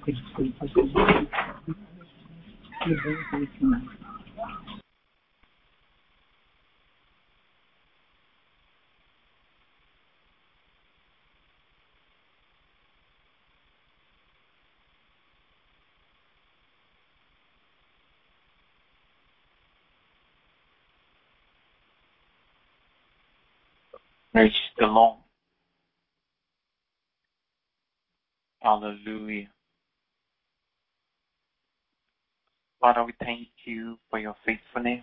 Praise the Lord. Hallelujah. Father, we thank you for your faithfulness.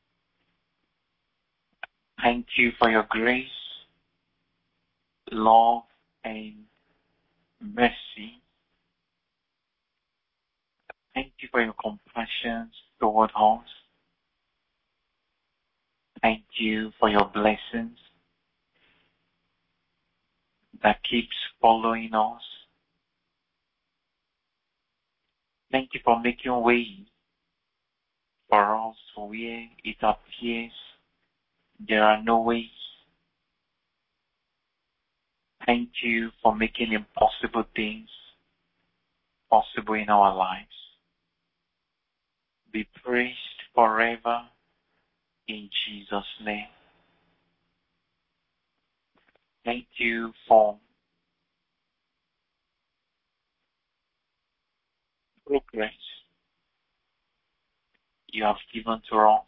Thank you for your grace, love, and mercy. Thank you for your compassion toward us. Thank you for your blessings that keeps following us. Thank you for making way for us where it appears there are no ways. Thank you for making impossible things possible in our lives. Be praised forever in Jesus' name. Thank you for progress you have given to us.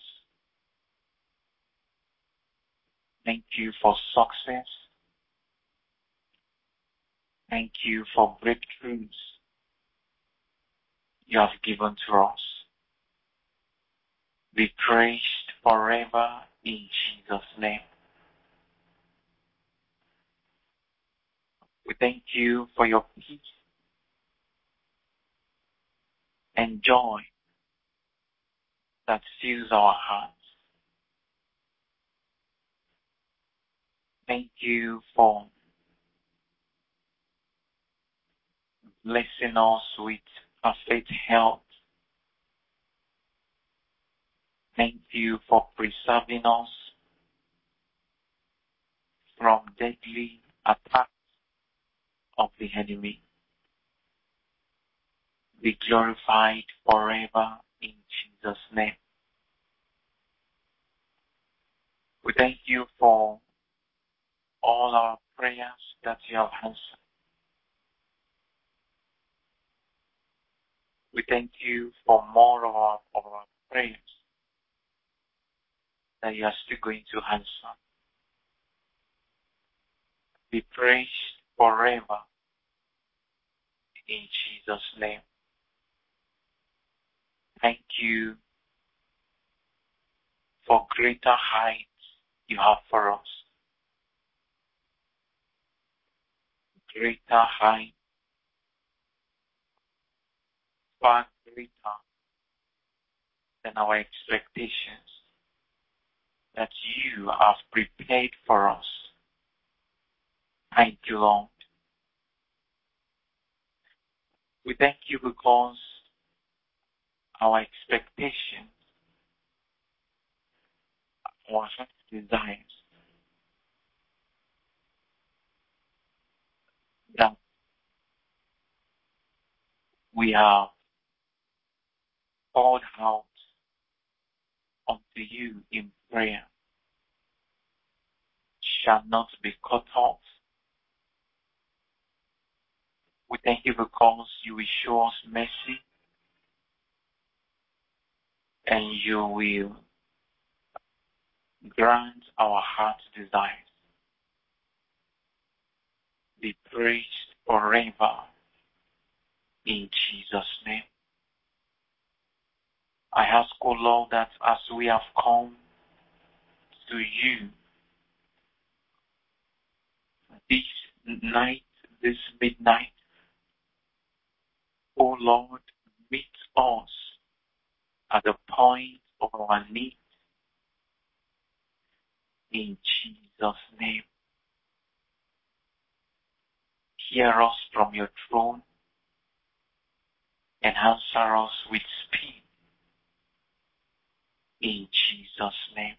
Thank you for success. Thank you for breakthroughs you have given to us. Be praised forever in Jesus' name. We thank you for your peace and joy that fills our hearts. Thank you for blessing us with perfect health. Thank you for preserving us from deadly attacks of the enemy. Be glorified forever in Jesus' name. We thank you for all our prayers that you have answered. We thank you for more of our prayers that you are still going to answer. Be praised forever in Jesus' name. Thank you for greater heights you have for us. Greater height, far greater than our expectations that you have prepared for us. Thank you, Lord. We thank you because our expectations, our heart desires, that we have poured out unto you in prayer shall not be cut off. We thank you because you will show us mercy and you will grant our heart's desires. Be praised forever in Jesus' name. I ask, O Lord, that as we have come to you this night, this midnight, O Lord, meet us at the point of our need. In Jesus' name. Hear us from your throne and answer us with speed. In Jesus' name.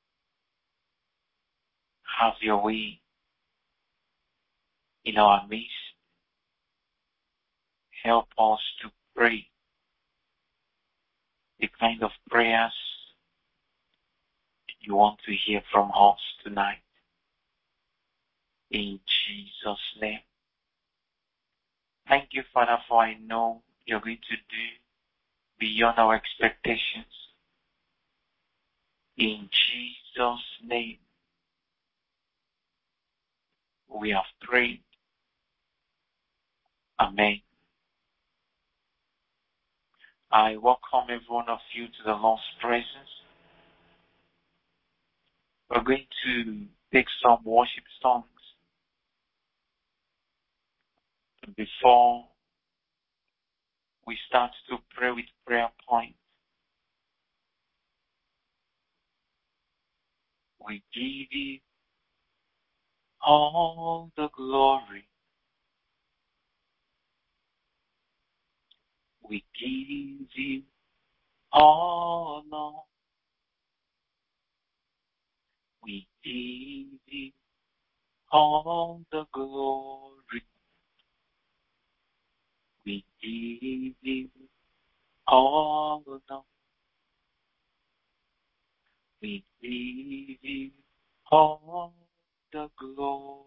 Have your way in our midst. help us to pray the kind of prayers you want to hear from us tonight. In Jesus' name. Thank you, Father, for I know you're going to do beyond our expectations. In Jesus' name, we have prayed. Amen. I welcome every one of you to the Lord's presence. We're going to take some worship songs before we start to pray with prayer points. We give you all the glory. We give you honor. We give you all the glory. We give you honor. We give you all the glory.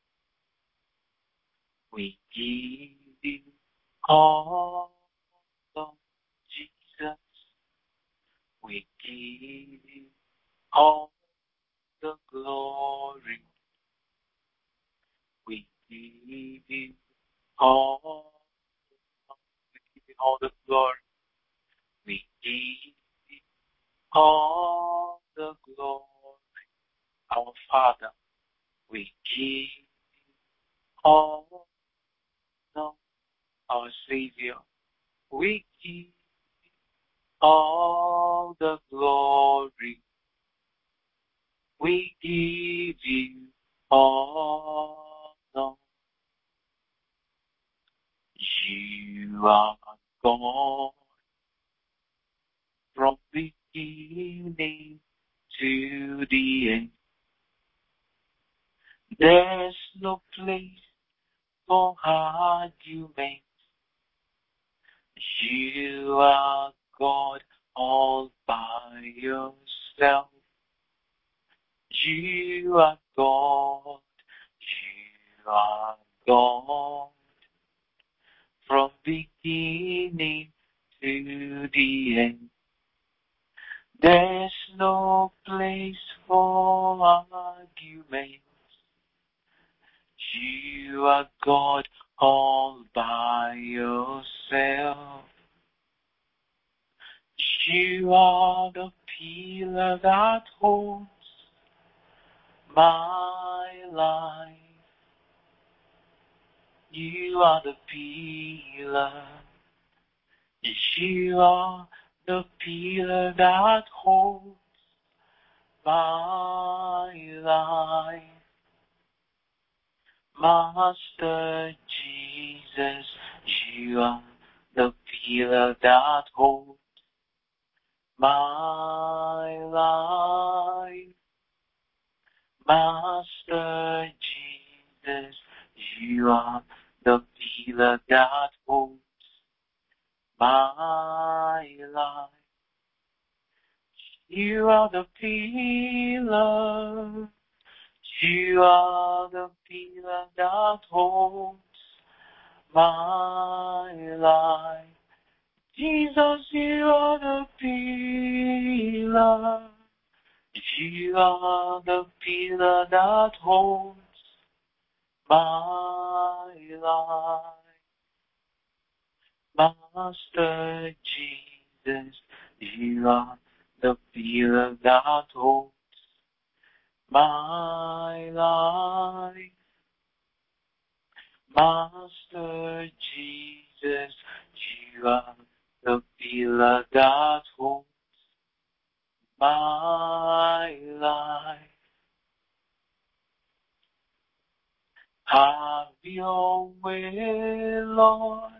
We give you all the Jesus. We give you all the glory. We give you all. We give you all the glory. We give you all the glory. Our Father, we give all the, our Savior, we give all the glory. We give you all the. You are God from beginning to the end. There's no place for argument. You are God all by yourself. You are God. You are God from beginning to the end. There's no place for argument. You are God all by yourself. You are the pillar that holds my life. You are the pillar. You are the pillar that holds my life. Master Jesus, you are the pillar that holds my life. Master Jesus, you are the pillar that holds my life. You are the pillar. You are the pillar that holds my life. Jesus, you are the pillar. You are the pillar that holds my life. Master Jesus, you are the pillar that holds my life. Master Jesus, you are the pillar that holds my life. Have your way, Lord.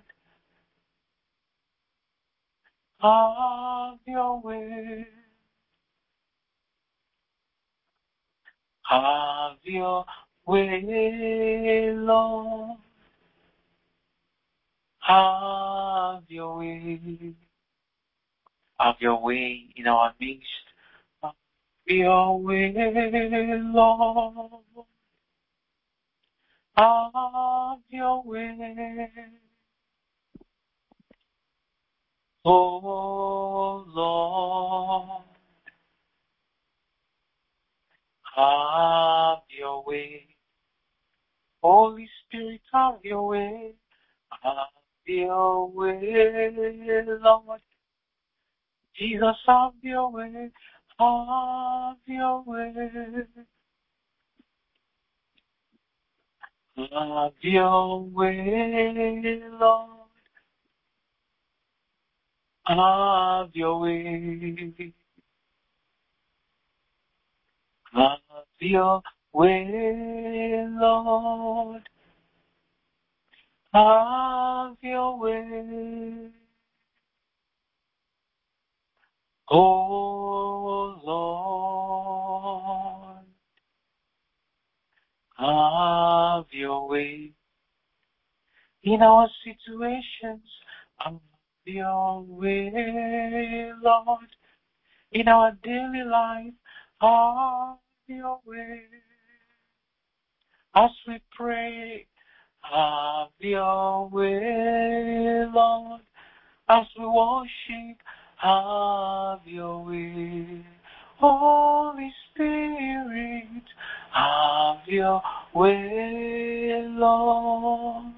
Have your way. Have your way, Lord. Have your way. Have your way in our midst. Have your way, Lord. Have your way. Oh Lord, have your way. Holy Spirit, have your way. Have your way, Lord. Jesus, have your way. Have your way. Have your way, Lord. Have your way. Have your way, Lord. Have your way. Oh Lord, have your way in our situations. Have your way, Lord, in our daily life. Have your way as we pray. Have your way, Lord, as we worship. Have your way, Holy Spirit. Have your way, Lord.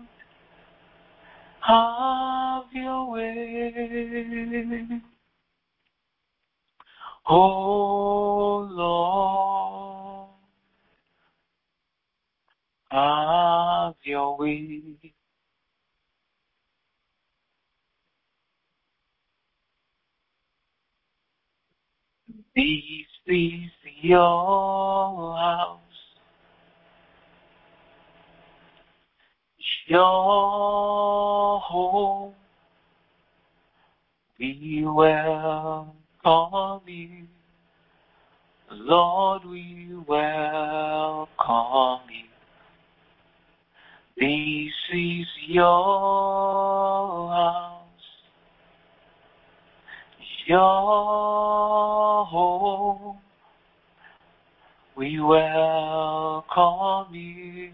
Have your way. Oh Lord, have your way. This is your house, your home. We welcome you, Lord, we welcome you. This is your house, your home. We welcome you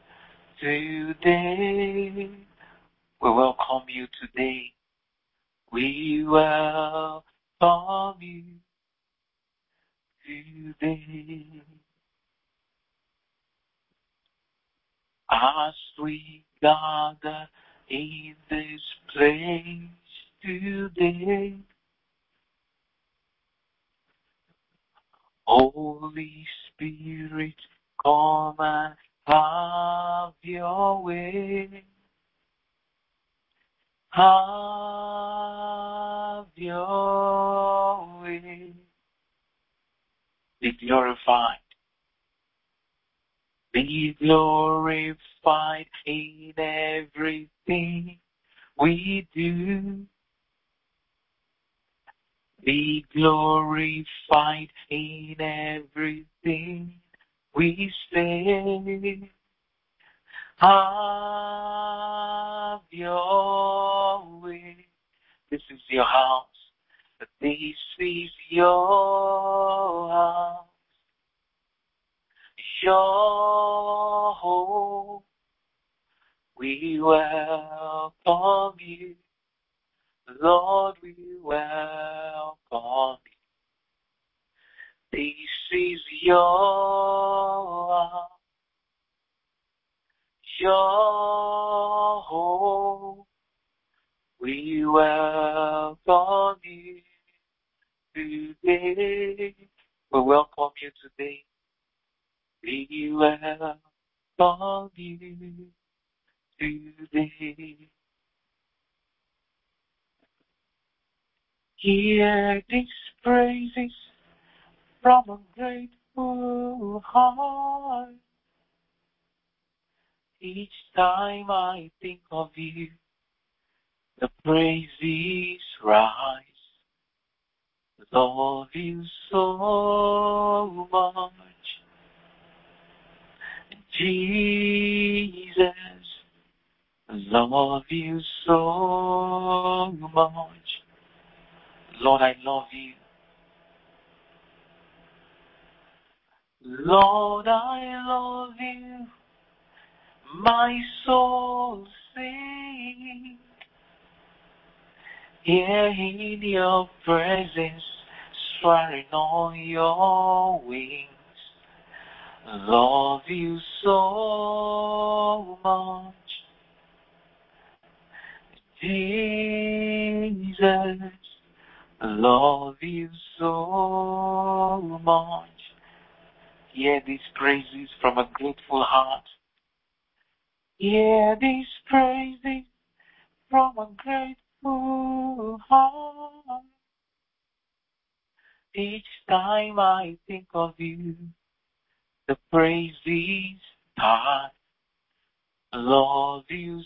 today. We welcome you today. We welcome you today. As we gather in this place today, Holy Spirit, come and have your way. Have your way. Be glorified. Be glorified in everything we do. Be glorified in everything we say. Have your way. This is your house. This is your house. Your home. We welcome you. Lord, we welcome you. This is your house. Your home. We welcome you today. We welcome you today. We welcome you today. Hear these praises from a grateful heart. Each time I think of you, the praises rise. Love you so much, Jesus. love you so much. Lord, I love you. Lord, I love you. My soul sings. Here in your presence, soaring on your wings. Love you so much. Jesus, love you so much. Hear these praises from a grateful heart. Hear these praises from a grateful heart. Each time I think of you, the praises start. Love you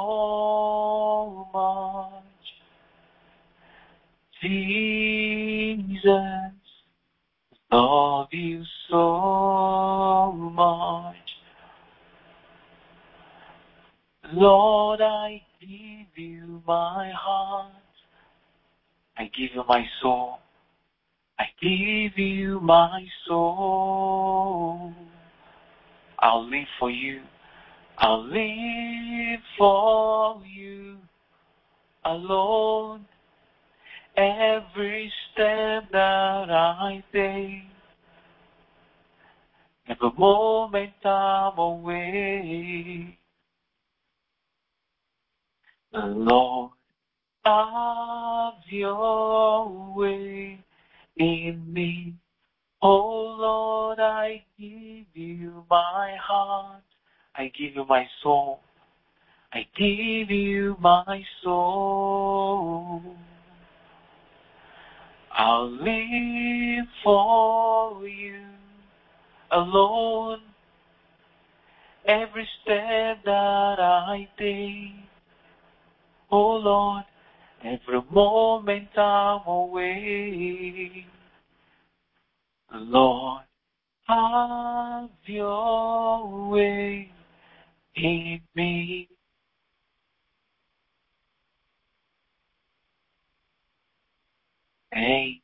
so much. Jesus, love you so much. Lord, I give you my heart. I give you my soul. I give you my soul. I'll live for you. I'll live for you alone. Every step that I take, every moment I'm away, Lord, have your way in me. Oh Lord, I give you my heart. I give you my soul. I give you my soul. I'll live for you alone. Every step that I take, oh Lord, every moment I'm away, Lord, have your way in me. Thank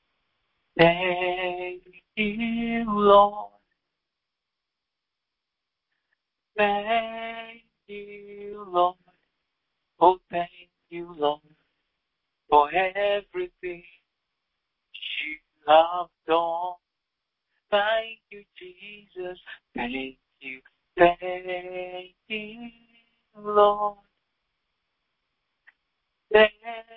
you, Lord. Thank you, Lord. Oh, thank you, Lord, for everything you have done. Thank you, Jesus. Thank you. Thank you, Lord. Thank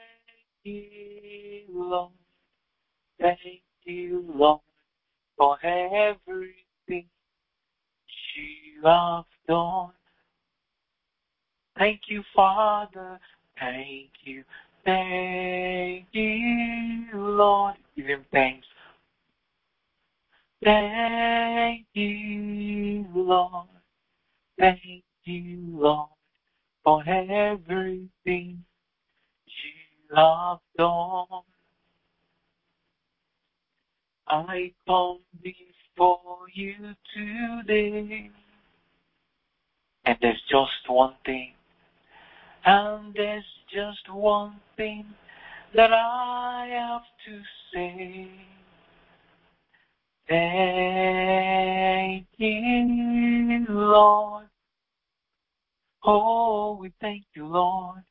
you, Lord. Thank you, Lord, for everything you have done. Thank you, Father. Thank you. Thank you, Lord. Give him thanks. Thank you, Lord. Thank you, Lord, for everything you have done. I come before you today, and there's just one thing, that I have to say. Thank you, Lord. Oh, we thank you, Lord.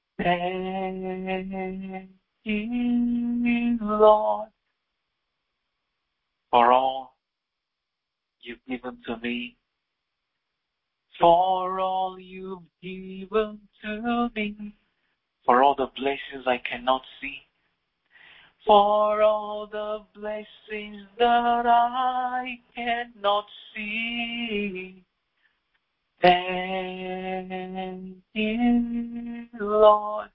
Thank you, Lord, for all you've given to me, for all you've given to me, for all the blessings I cannot see, for all the blessings that I cannot see. Thank you, Lord.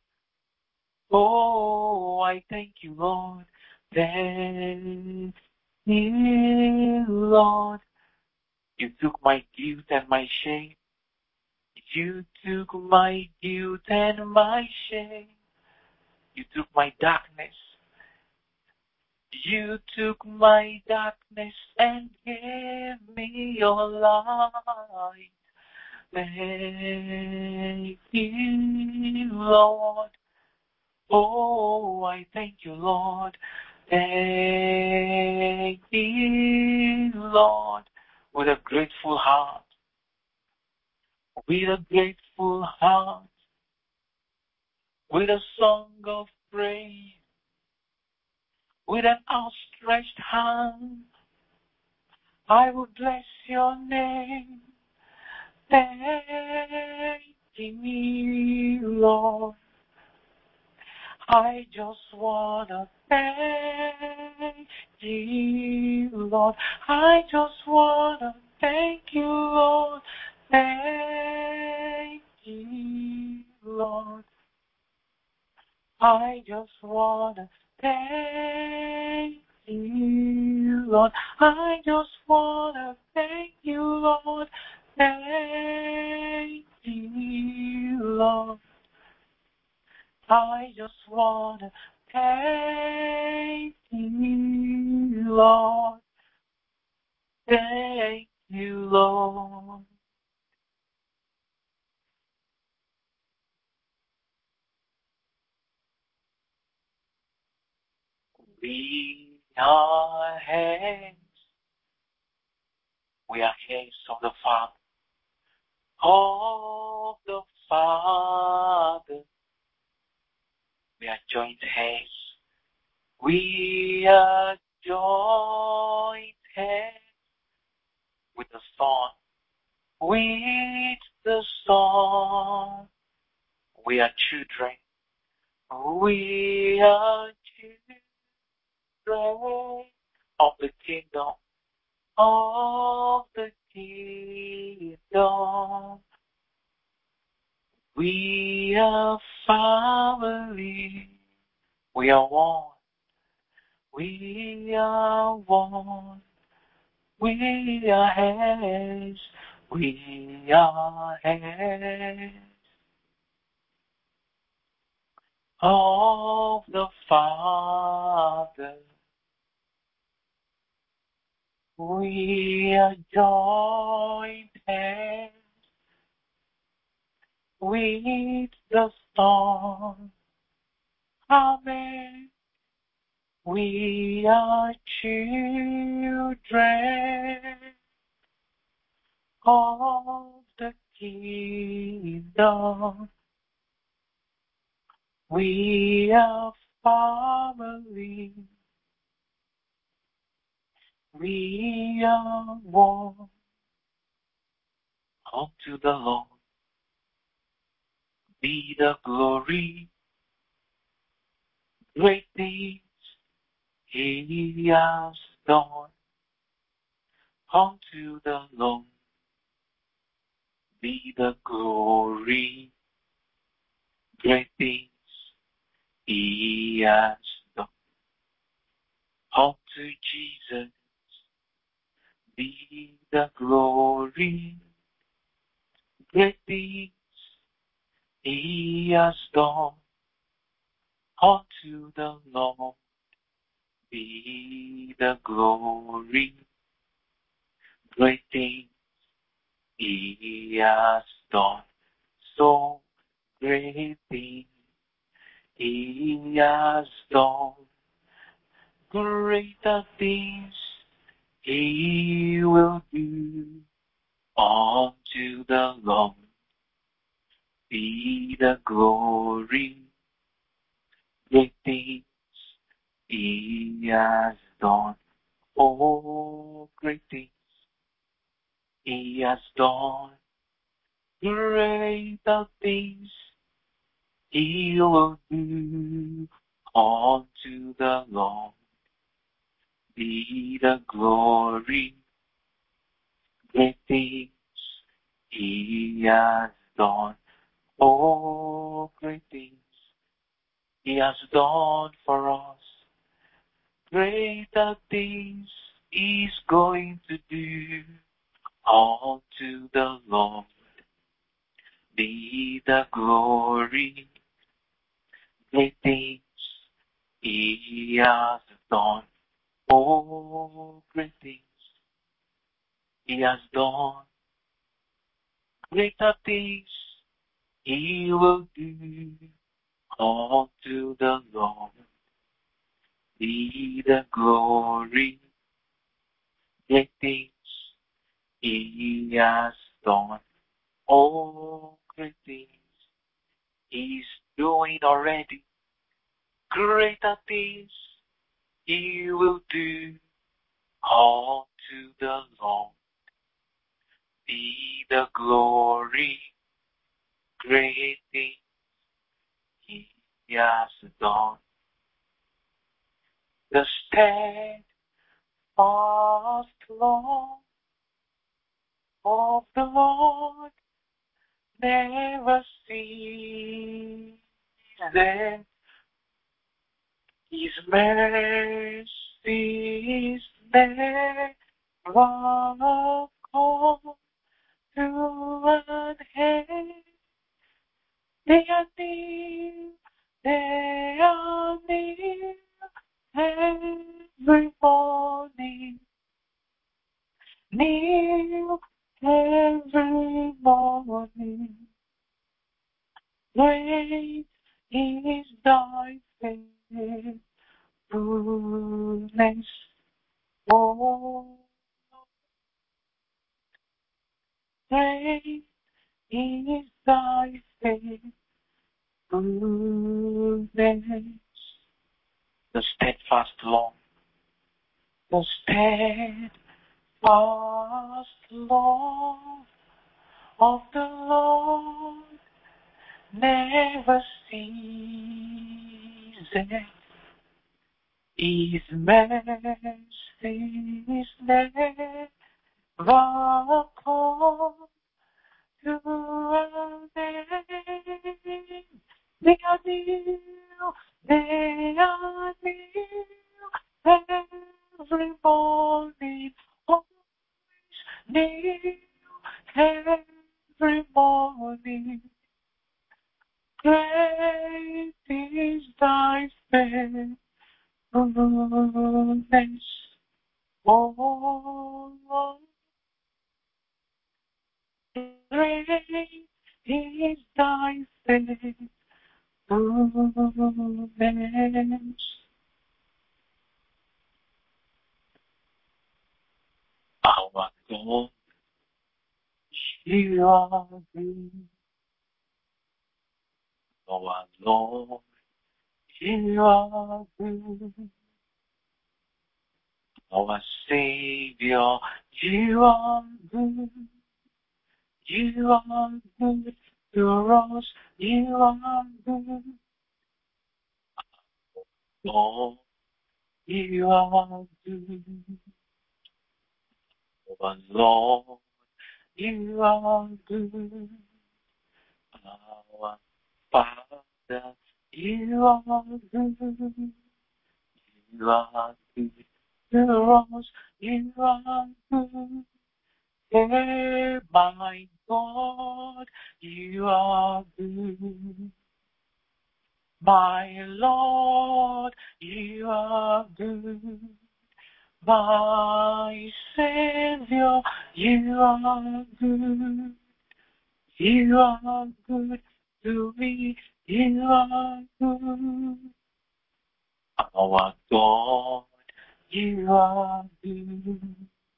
Oh, I thank you, Lord. Thank you, Lord. You took my guilt and my shame. You took my guilt and my shame. You took my darkness. You took my darkness and gave me your light. thank you, Lord. Oh, I thank you, Lord. Thank you, Lord. With a grateful heart, with a grateful heart, with a song of praise, with an outstretched hand, I will bless your name. Thank you, Lord. I just wanna thank you, Lord. I just wanna thank you, Lord. Thank you, Lord. I just wanna thank you, Lord. I just wanna thank you, Lord. Thank you, Lord. I just wanna thank you, Lord. Thank you, Lord. We are hands. We are hands of the Father. Of the Father. We are joint hands. We are joint hands with the Son. With the Son. We are children. We are children of the kingdom. Of the kingdom. We are family. We are one. We are one. We are hands. We are hands of the Father. We are joined hands with the Son. Amen. We are children of the kingdom. We are family. We are one. Unto the Lord be the glory. Great things He has done. Unto the Lord be the glory. Great things He has done. Unto Jesus be the glory. Great things He has done. Unto the Lord be the glory. Great things He has done. So great things He has done. Greater things He will do. Unto the Lord be the glory. Great things He has done. Oh, great things He has done. Greater things He will do. Unto the Lord be the glory. Great things He has done. Oh, great things He has done for us. Greater things He's going to do. Unto the Lord be the glory. Great things He has done. Oh, great things He has done. Greater things He will do. Unto the Lord be the glory. Great things He has done. Oh, great things He's doing already. Greater things He will do. Unto the Lord be the glory. Great things He has done. The steadfast love of the Lord never ceases. His mercies never come to an end. They are near, they are near every morning, near every morning. Great is thy faithfulness, oh, great is thy faithfulness. The steadfast love, the steadfast love of the Lord never ceases. His mercies never come to an end. They are new, they are new every morning, always new every morning. Great is thy faithfulness, oh Lord. Great is thy faithfulness. Our God, you are good. Our Lord, you are good. Our Savior, you are good. You are good to us. You are good. Lord, you are good. Our Lord, you are good. Our Father, you are good. You are good to us. You are good. Hey, my God, you are good. My Lord, you are good. My Savior, you are good. You are good to me. You are good. Our God, you are good.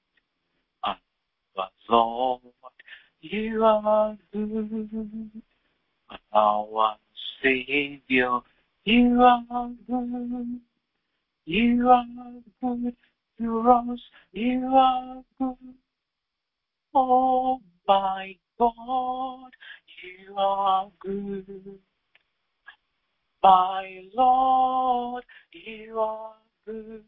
Our Lord, you are good. Our Savior, you are good. You are good to us. You are good. Oh my God, you are good. My Lord, you are good.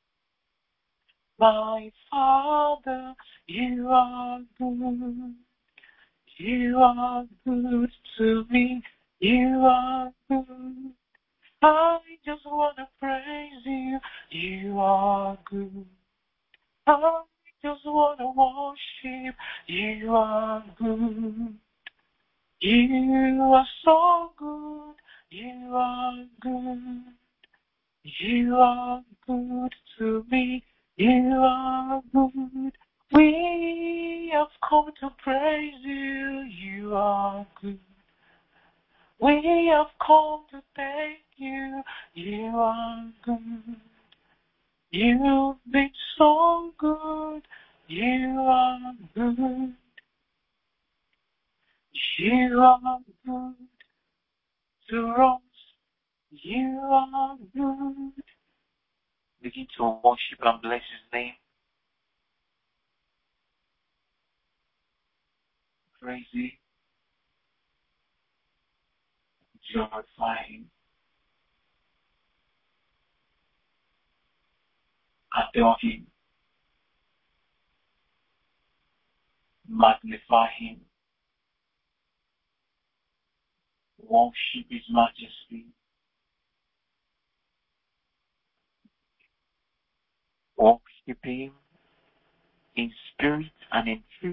My Father, you are good. You are good to me. You are good. I just want to praise you. You are good. I just want to worship. You are good. You are so good. You are good. You are good to me. You are good. We have come to praise you, you are good. We have come to thank you, you are good. You've been so good, you are good. You are good to us, you are good. Begin to worship and bless his name. Praise him, glorify him, adore him, magnify him, worship his majesty, worship him in spirit and in truth,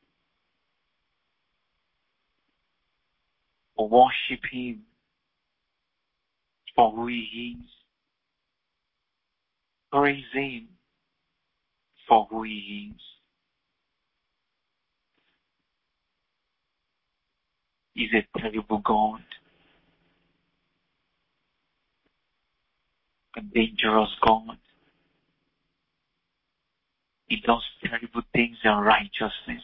worship him for who he is, praise him for who he is. He's a terrible God, a dangerous God. He does terrible things in righteousness.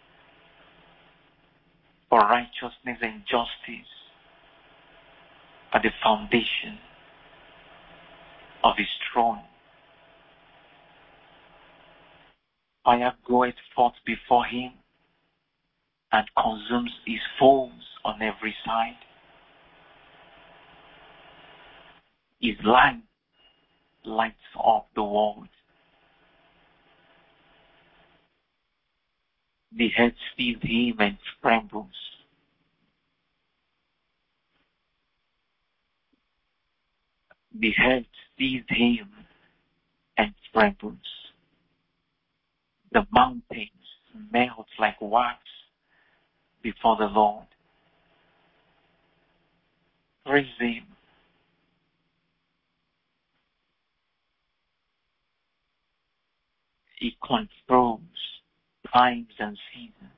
For righteousness and justice are the foundation of his throne. Fire goeth forth before him and consumes his foes on every side. His light lights up the world. The earth sees him and trembles. The earth sees him and trembles. The mountains melt like wax before the Lord. Praise him. He controls times and seasons.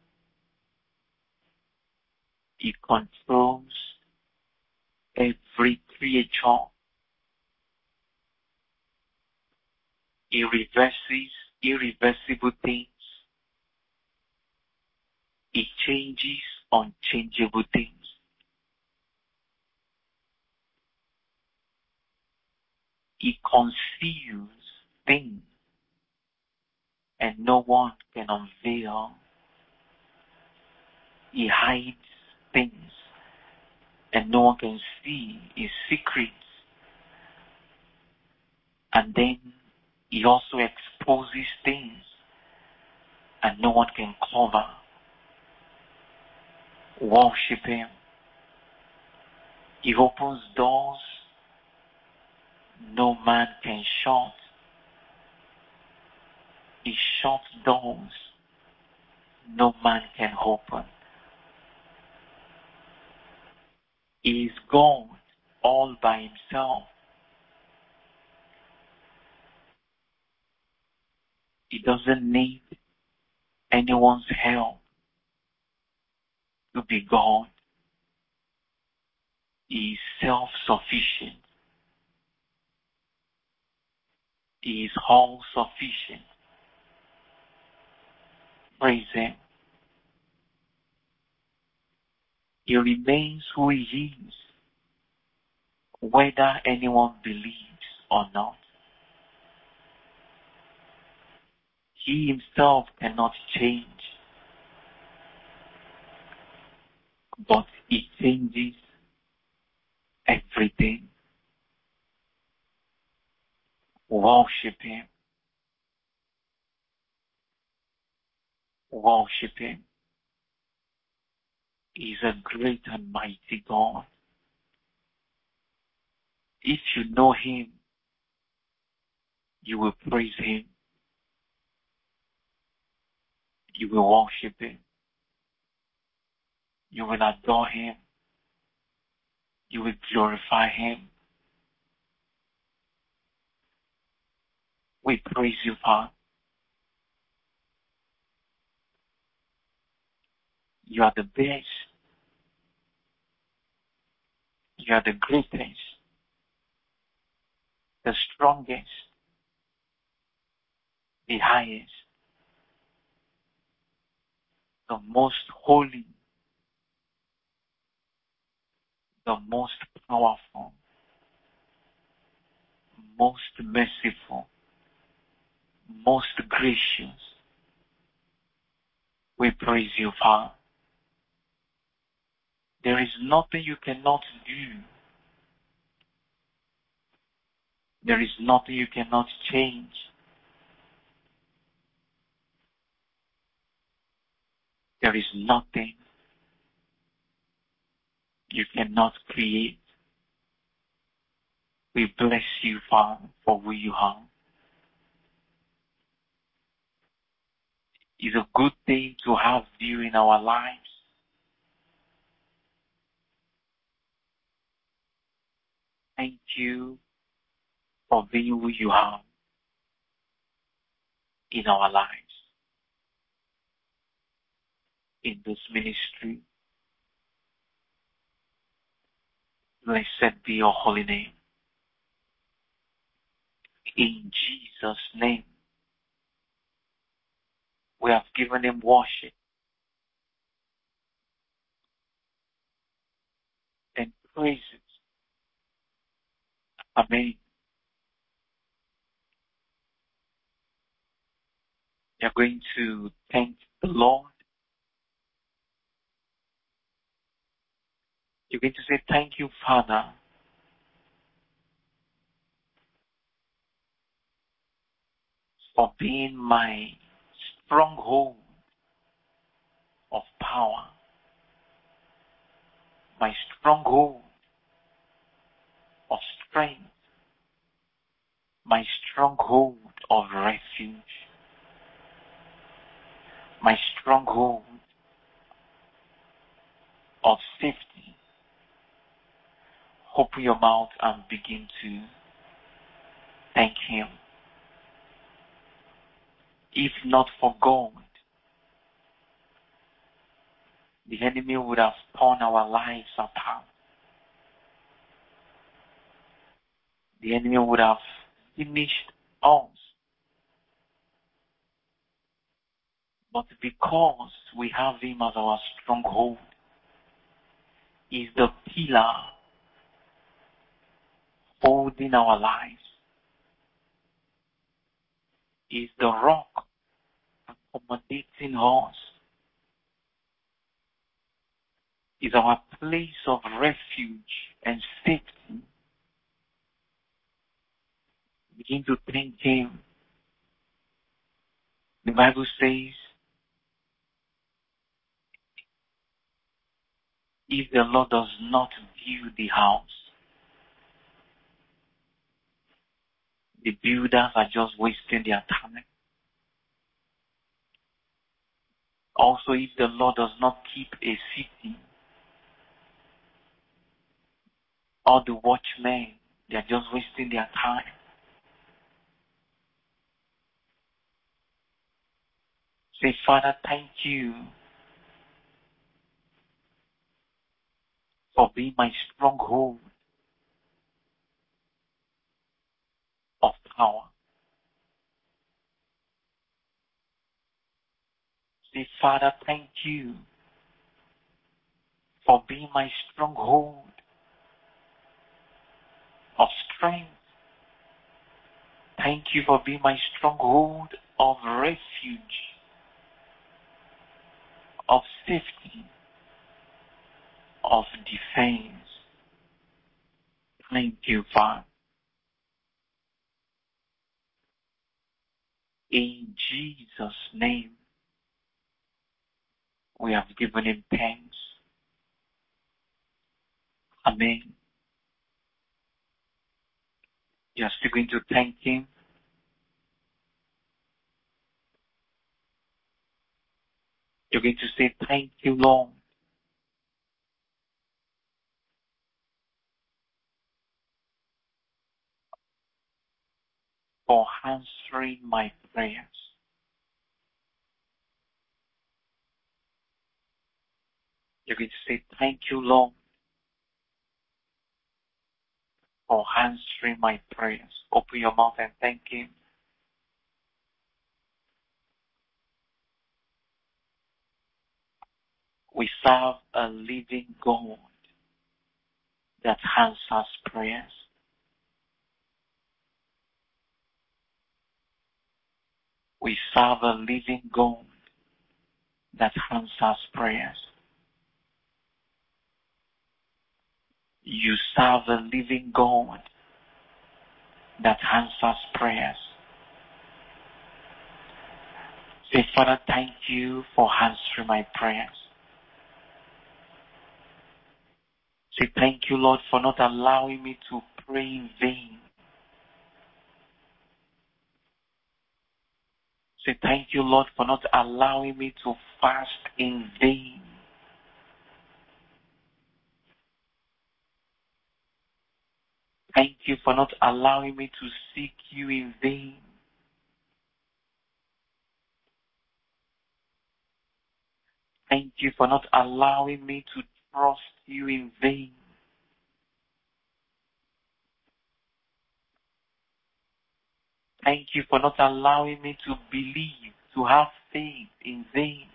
He controls every creature. He reverses irreversible things. He changes unchangeable things. He conceals things and no one can unveil. He hides things and no one can see his secrets. And then he also exposes things and no one can cover. Worship him. He opens doors no man can shut. He shuts doors no man can open. He is God all by himself. He doesn't need anyone's help to be God. He is self-sufficient. He is all-sufficient. Praise him. He remains who he is, whether anyone believes or not. He himself cannot change, but he changes everything. Worship him. Worship him. He is a great and mighty God. If you know him, you will praise him. You will worship him. You will adore him. You will glorify him. We praise you, Father. You are the best. You are the greatest, the strongest, the highest, the most holy, the most powerful, most merciful, most gracious. We praise you, Father. There is nothing you cannot do. There is nothing you cannot change. There is nothing you cannot create. We bless you, Father, for who you are. It's a good thing to have you in our lives. Thank you for being who you are in our lives, in this ministry. Blessed be your holy name. In Jesus' name, we have given him worship and praises. Amen. You're going to thank the Lord. You're going to say, thank you, Father, for being my stronghold of power, my stronghold of strength, my stronghold of refuge, my stronghold of safety. Open your mouth and begin to thank him. If not for God, the enemy would have torn our lives apart. The enemy would have finished us. But because we have him as our stronghold, he's the pillar holding our lives. He's the rock accommodating us. He's our place of refuge and safety. Begin to thank him. The Bible says, if the Lord does not build the house, the builders are just wasting their time. Also, if the Lord does not keep a city, all the watchmen, they are just wasting their time. Say, Father, thank you for being my stronghold of power. Say, Father, thank you for being my stronghold of strength. Thank you for being my stronghold of refuge, of safety, of defense. Thank you, Father. In Jesus' name, we have given him thanks. Amen. You're still going to thank him. You're going to say, thank you, Lord, for answering my prayers. You're going to say, thank you, Lord, for answering my prayers. Open your mouth and thank Him. We serve a living God that answers prayers. We serve a living God that answers prayers. You serve a living God that answers prayers. Say, Father, thank you for answering my prayers. Say, thank you, Lord, for not allowing me to pray in vain. Say, thank you, Lord, for not allowing me to fast in vain. Thank you for not allowing me to seek you in vain. Thank you for not allowing me to trust you in vain. Thank you for not allowing me to believe, to have faith in vain.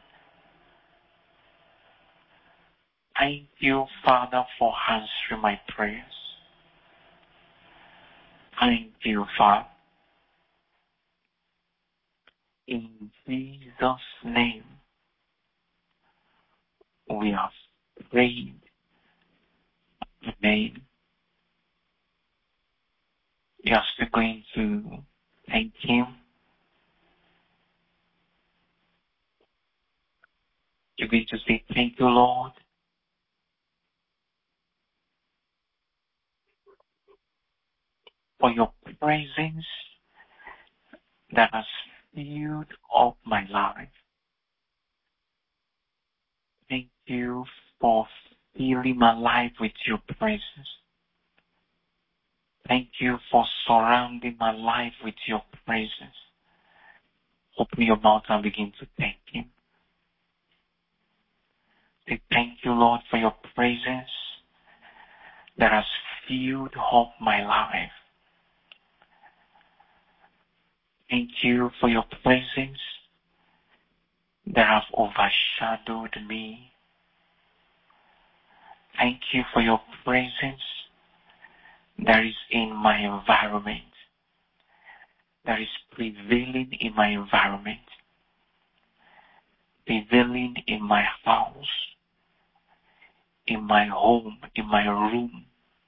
Thank you, Father, for answering my prayers. Thank you, Father. In Jesus' name, we have prayed. Amen. You are still going to thank Him. You're going to say, thank you, Lord, for your presence that has filled up my life. Thank you for filling my life with your presence. Thank you for surrounding my life with your presence. Open your mouth and begin to thank Him. Say, thank you, Lord, for your presence that has filled up my life. Thank you for your presence that has overshadowed me. Thank you for your presence that is in my environment, that is prevailing in my environment, prevailing in my house, in my home, in my room.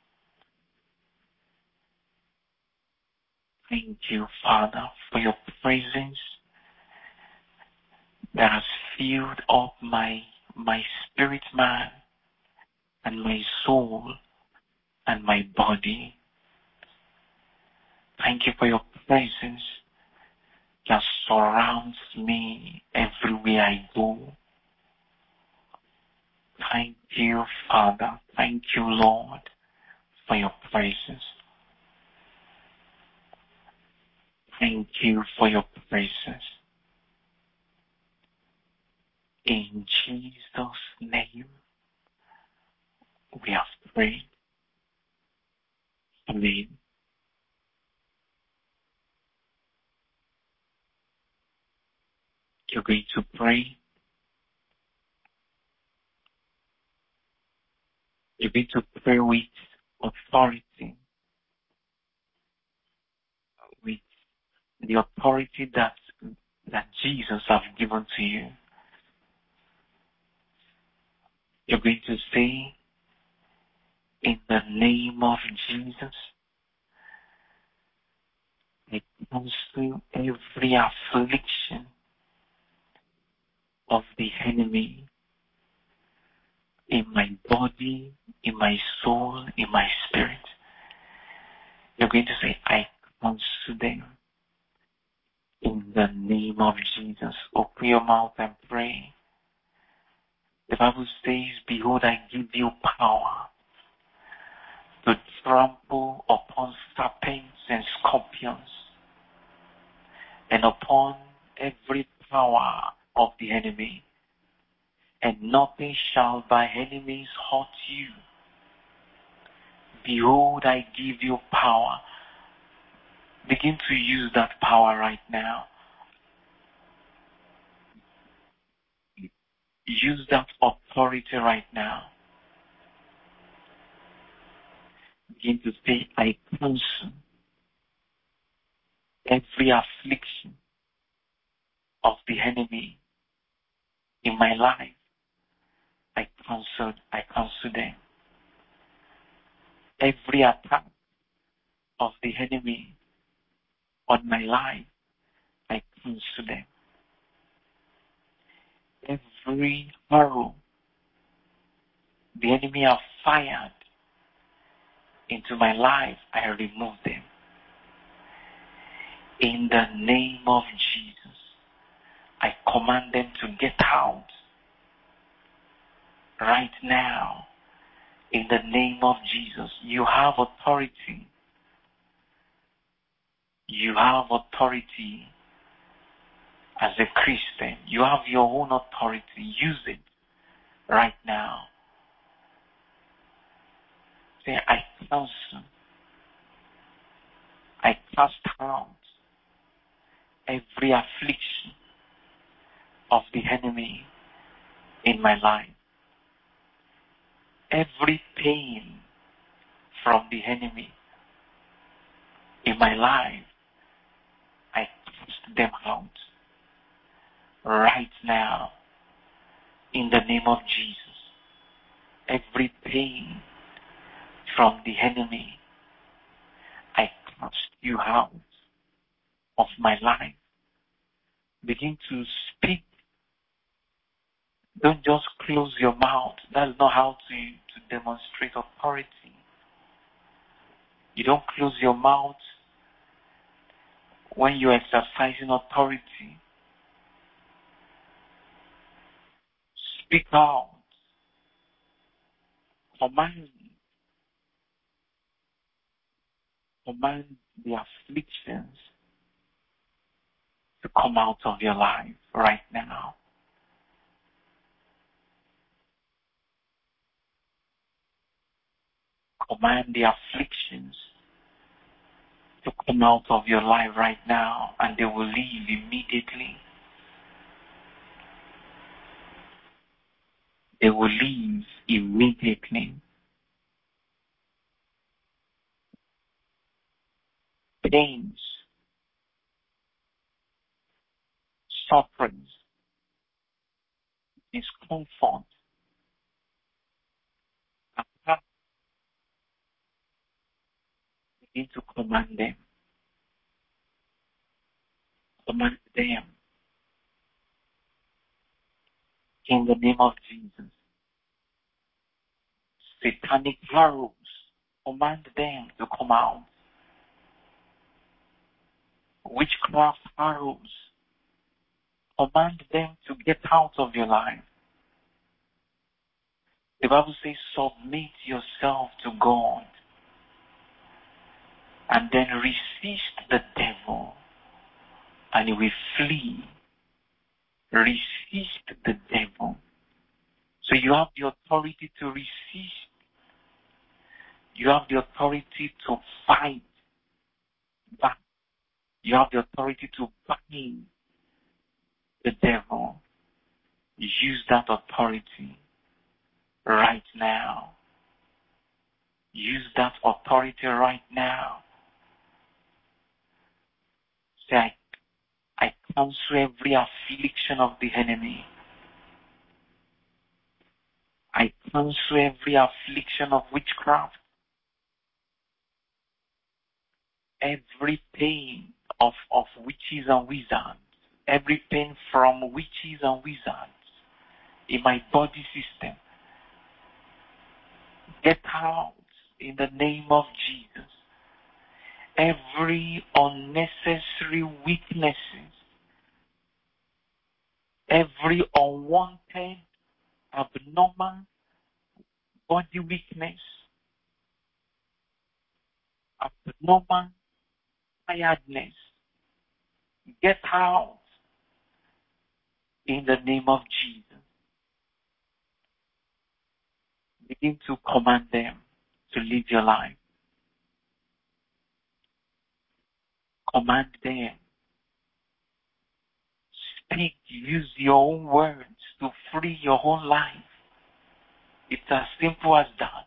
Thank you, Father, for your presence that has filled up my spirit man and my soul and my body. Thank you for your presence that surrounds me everywhere I go. Thank you, Father. Thank you, Lord, for your presence. Thank you for your presence. In Jesus' name, we have prayed. Amen. You're going to pray. You're going to pray with authority, with the authority that Jesus has given to you. You're going to say, in the name of Jesus, I cancel every affliction of the enemy in my body, in my soul, in my spirit. You're going to say, I cancel them in the name of Jesus. Open your mouth and pray. The Bible says, behold, I give you power to trample upon serpents and scorpions and upon every power of the enemy, and and nothing shall by enemies hurt you. Behold, I give you power. Begin to use that power right now. Use that authority right now. Begin to say, I cancel every affliction of the enemy in my life. I cancel them. Every attack of the enemy on my life, I cancel them. Every arrow the enemy have fired into my life, I remove them. In the name of Jesus, I command them to get out right now. In the name of Jesus, you have authority. You have authority as a Christian. You have your own authority. Use it right now. Say, I cancel. I cast out every affliction of the enemy in my life. Every pain from the enemy in my life, I cast them out right now in the name of Jesus. Every pain from the enemy, I cast you out of my life. Begin to speak. Don't just close your mouth. That's not how to demonstrate authority. You don't close your mouth when you're exercising authority. Speak out. Command the afflictions to come out of your life right now. Command the afflictions to come out of your life right now, and they will leave immediately. They will leave immediately. Pains, sufferings, discomfort, attack, begin to command them. Command them in the name of Jesus. Satanic arrows, command them to come out. Witchcraft arrows, command them to get out of your life. The Bible says, submit yourself to God and then resist the devil and he will flee. Resist the devil. So you have the authority to resist. You have the authority to fight back. You have the authority to bind the devil. Use that authority right now. Use that authority right now. Say, I cancel every affliction of the enemy. I cancel every affliction of witchcraft. Every pain of witches and wizards. Every pain from witches and wizards in my body system. Get out in the name of Jesus. Every unnecessary weaknesses, every unwanted, abnormal body weakness, abnormal tiredness, get out in the name of Jesus. Begin to command them to live your life. Command them. Speak, use your own words to free your own life. It's as simple as that.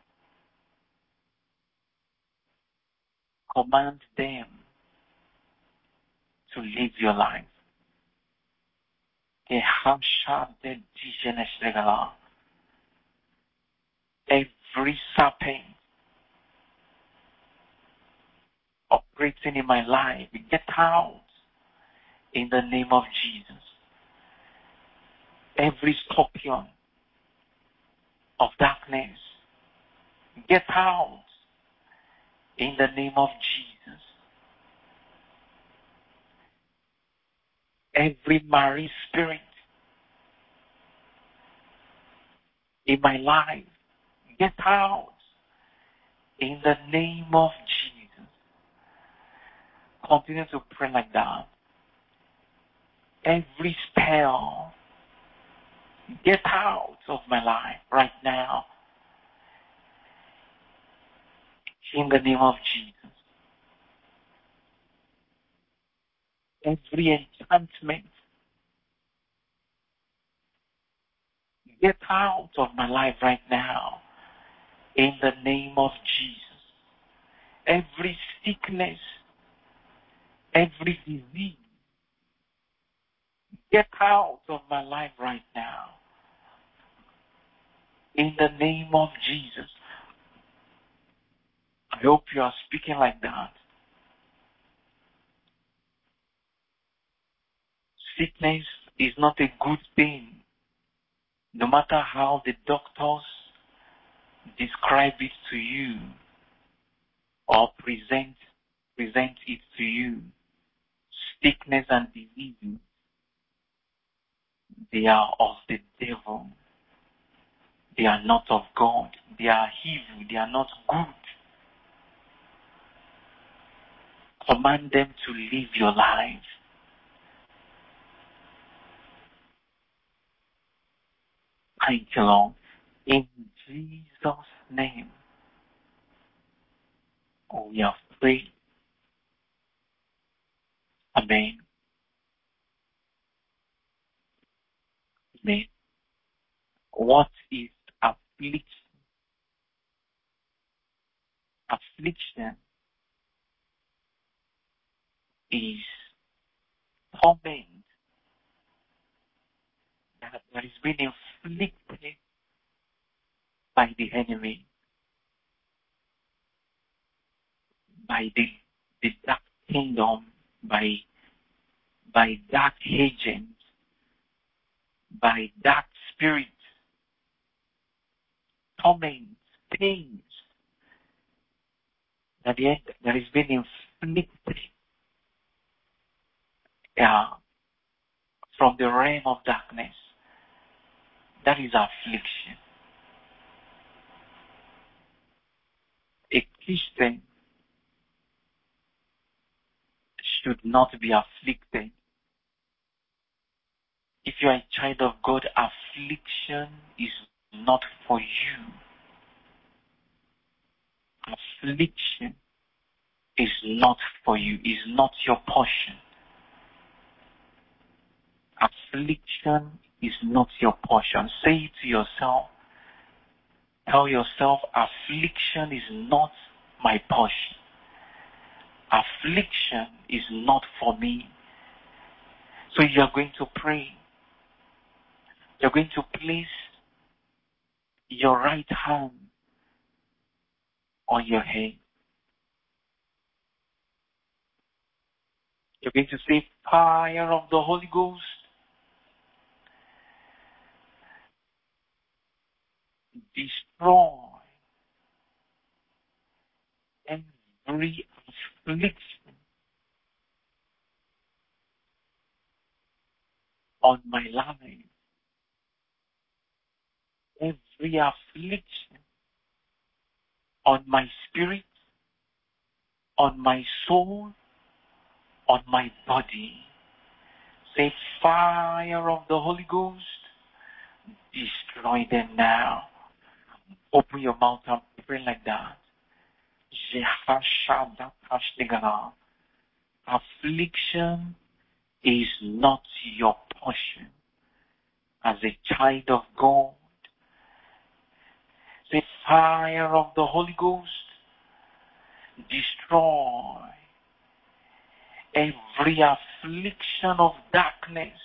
Command them to live your life. Every serpent operating in my life, get out in the name of Jesus. Every scorpion of darkness, get out in the name of Jesus. Every marine spirit in my life, get out in the name of Jesus. Continue to pray like that. Every spell, get out of my life right now in the name of Jesus. Every enchantment, get out of my life right now in the name of Jesus. Every sickness, every disease, get out of my life right now in the name of Jesus. I hope you are speaking like that. Sickness is not a good thing, no matter how the doctors describe it to you or present it to you. Sickness and disease, they are of the devil. They are not of God. They are evil. They are not good. Command them to live your life. Thank you, Lord. In Jesus' name, we have prayed. Amen. Amen. What is affliction? Affliction is torment that is being inflicted by the enemy, by the dark kingdom, by dark agents, by dark spirits, torments, pains that is being inflicted from the realm of darkness. That is affliction. A Christian should not be afflicted. If you are a child of God, affliction is not for you. Affliction is not for you, is not your portion. Affliction is not your portion. Say it to yourself. Tell yourself, affliction is not my portion. Affliction is not for me. So you are going to pray. You're going to place your right hand on your head. You're going to say, fire of the Holy Ghost, destroy every affliction on my life, every affliction on my spirit, on my soul, on my body. Say, fire of the Holy Ghost, destroy them now. Open your mouth and pray like that. Affliction is not your portion. As a child of God, the fire of the Holy Ghost destroy every affliction of darkness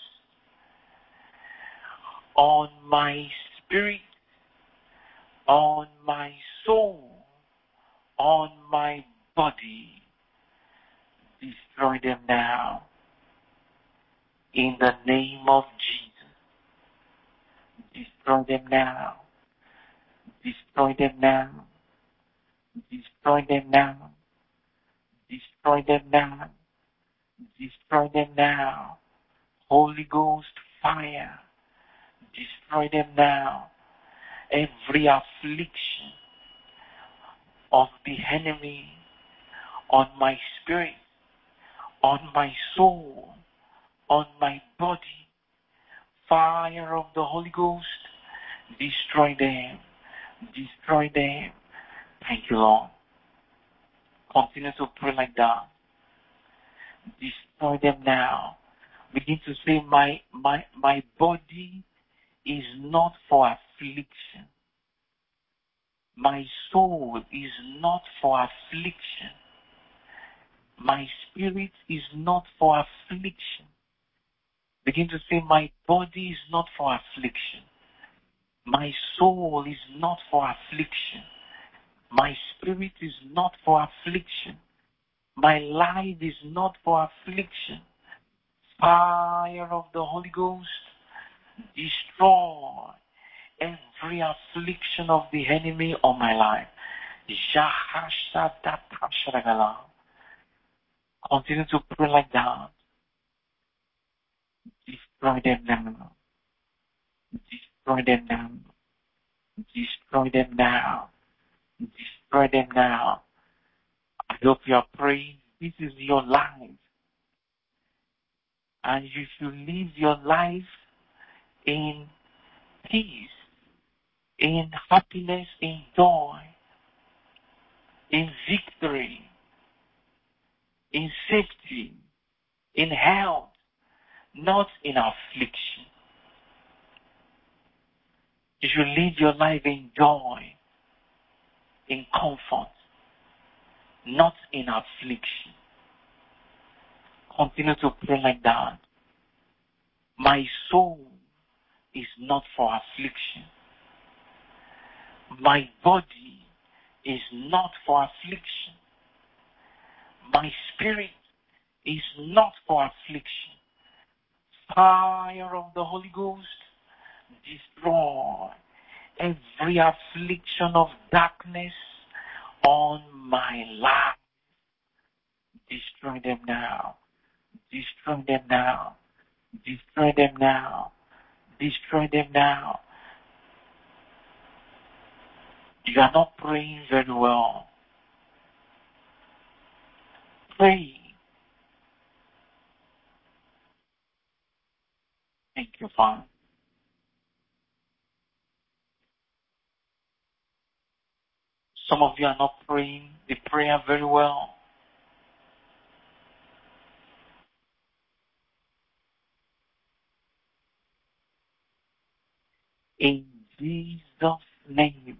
on my spirit, on my soul, on my body. Destroy them now. In the name of Jesus. Destroy them now. Destroy them now. Destroy them now. Destroy them now. Destroy them now. Holy Ghost fire. Destroy them now. Every affliction of the enemy on my spirit, on my soul, on my body. Fire of the Holy Ghost, destroy them. Destroy them. Thank you, Lord. Continue to pray like that. Destroy them now. Begin to say, my body is not for affliction. My soul is not for affliction. My spirit is not for affliction. Begin to say, my body is not for affliction. My soul is not for affliction. My spirit is not for affliction. My life is not for affliction. Fire of the Holy Ghost, destroy every affliction of the enemy on my life. Continue to pray like that. Destroy them now. Destroy them now. Destroy them now. Destroy them now. I hope you are praying. This is your life. And you should live your life in peace, in happiness, in joy, in victory, in safety, in health, not in affliction. You should live your life in joy, in comfort, not in affliction. Continue to pray like that. My soul is not for affliction. My body is not for affliction. My spirit is not for affliction. Fire of the Holy Ghost, destroy every affliction of darkness on my life. Destroy them now. Destroy them now. Destroy them now. Destroy them now. You are not praying very well. Pray. Thank you, Father. Some of you are not praying the prayer very well. In Jesus' name,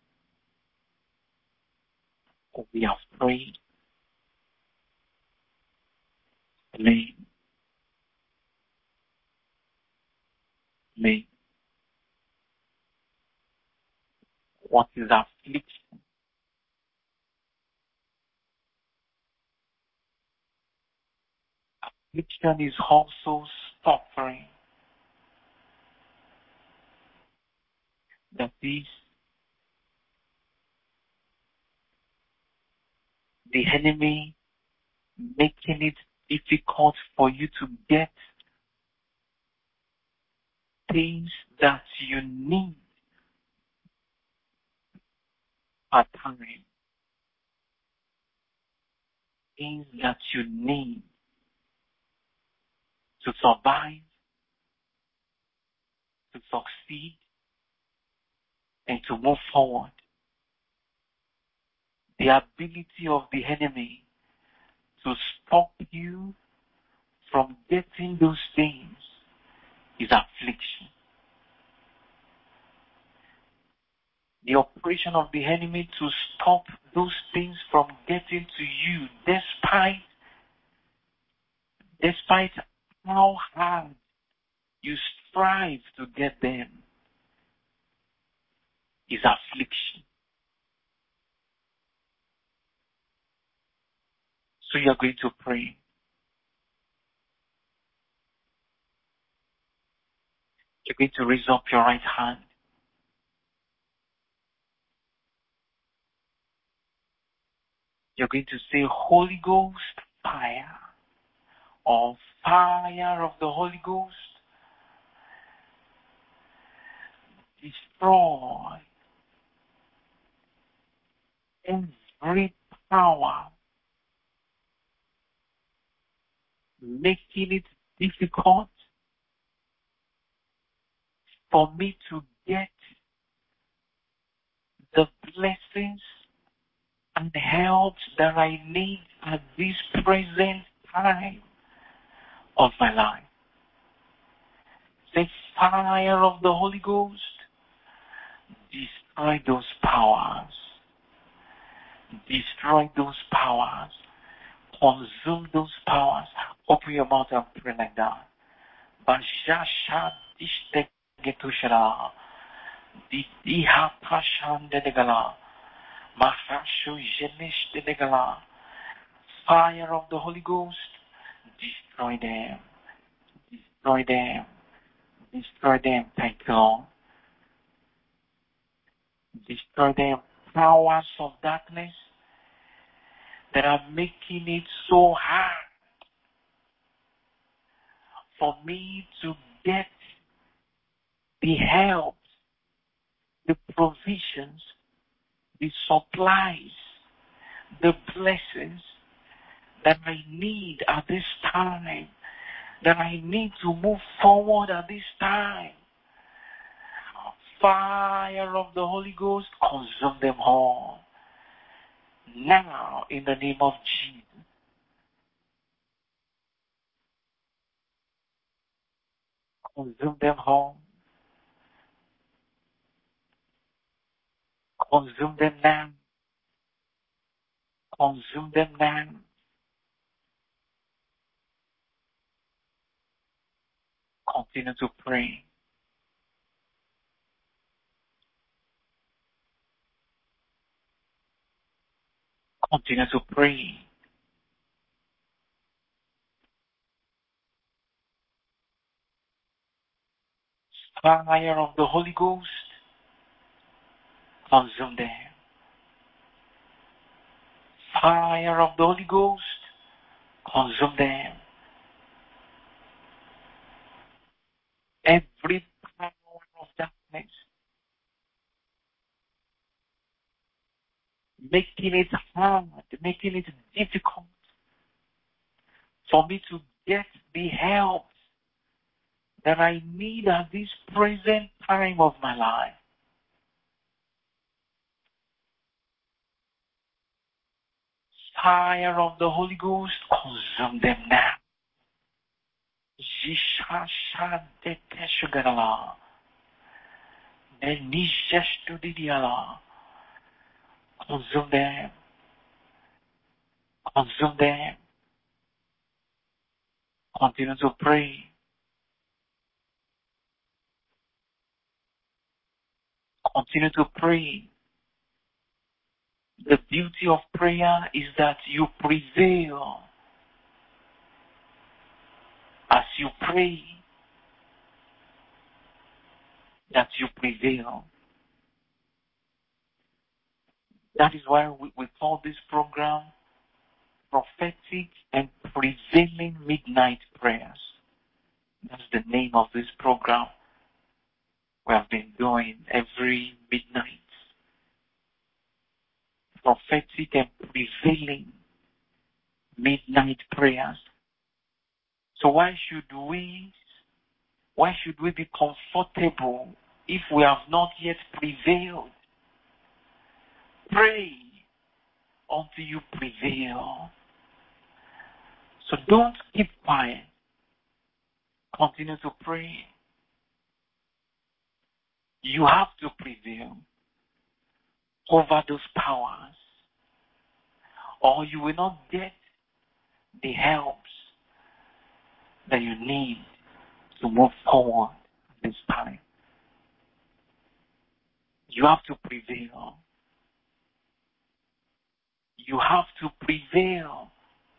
we have prayed. Amen. Amen. What is affliction? Affliction is also suffering. That is, the enemy making it difficult for you to get things that you need at time. Things that you need to survive, to succeed, and to move forward. the ability of the enemy to stop you from getting those things is affliction. The operation of the enemy to stop those things from getting to you despite how hard you strive to get them is affliction. So you are going to pray. You're going to raise up your right hand. You're going to say, Holy Ghost fire, or fire of the Holy Ghost, destroy every power making it difficult for me to get the blessings and help that I need at this present time of my life. The fire of the Holy Ghost, destroy those powers. Destroy those powers. Consume those powers. Open your mouth and pray like that. Bashasha dishtegetushara. Didiha pashan dedegala. Mahashu jenish dedegala. Fire of the Holy Ghost, destroy them. Destroy them. Destroy them. Thank you, Lord. Destroy them. Powers of darkness that are making it so hard for me to get the help, the provisions, the supplies, the blessings that I need at this time, that I need to move forward at this time. Fire of the Holy Ghost, consume them all. Now, in the name of Jesus. Consume them all. Consume them now. Consume them now. Continue to pray. Continue to pray. Fire of the Holy Ghost, consume them. Fire of the Holy Ghost, consume them. Every power of darkness, making it hard, making it difficult for me to get the help that I need at this present time of my life. Fire of the Holy Ghost, consume them now. Consume them. Consume them. Continue to pray. Continue to pray. The beauty of prayer is that you prevail. As you pray, that you prevail. That is why we call this program Prophetic and Prevailing Midnight Prayers. That's the name of this program. We have been doing every midnight. Prophetic and Prevailing Midnight Prayers. So why should we be comfortable if we have not yet prevailed? Pray until you prevail. So don't keep quiet. Continue to pray. You have to prevail over those powers, or you will not get the helps that you need to move forward this time. You have to prevail. You have to prevail.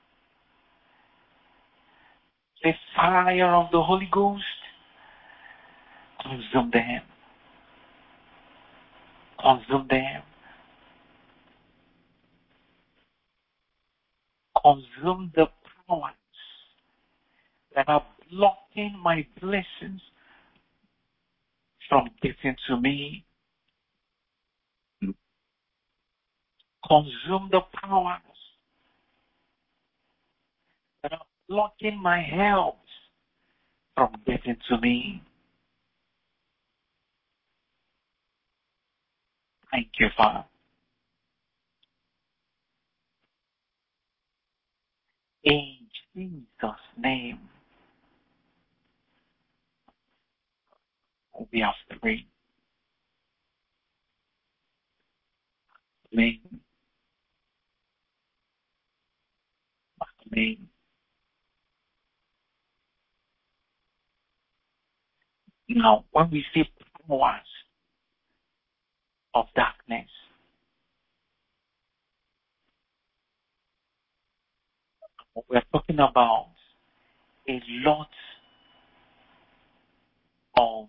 The fire of the Holy Ghost, consume them. Consume them. Consume the powers that are blocking my blessings from getting to me. Consume the powers that are blocking my help from getting to me. Thank you, Father. In Jesus' name, we have prayed. Amen. Amen. Now, when we see powers of darkness, we're talking about a lot of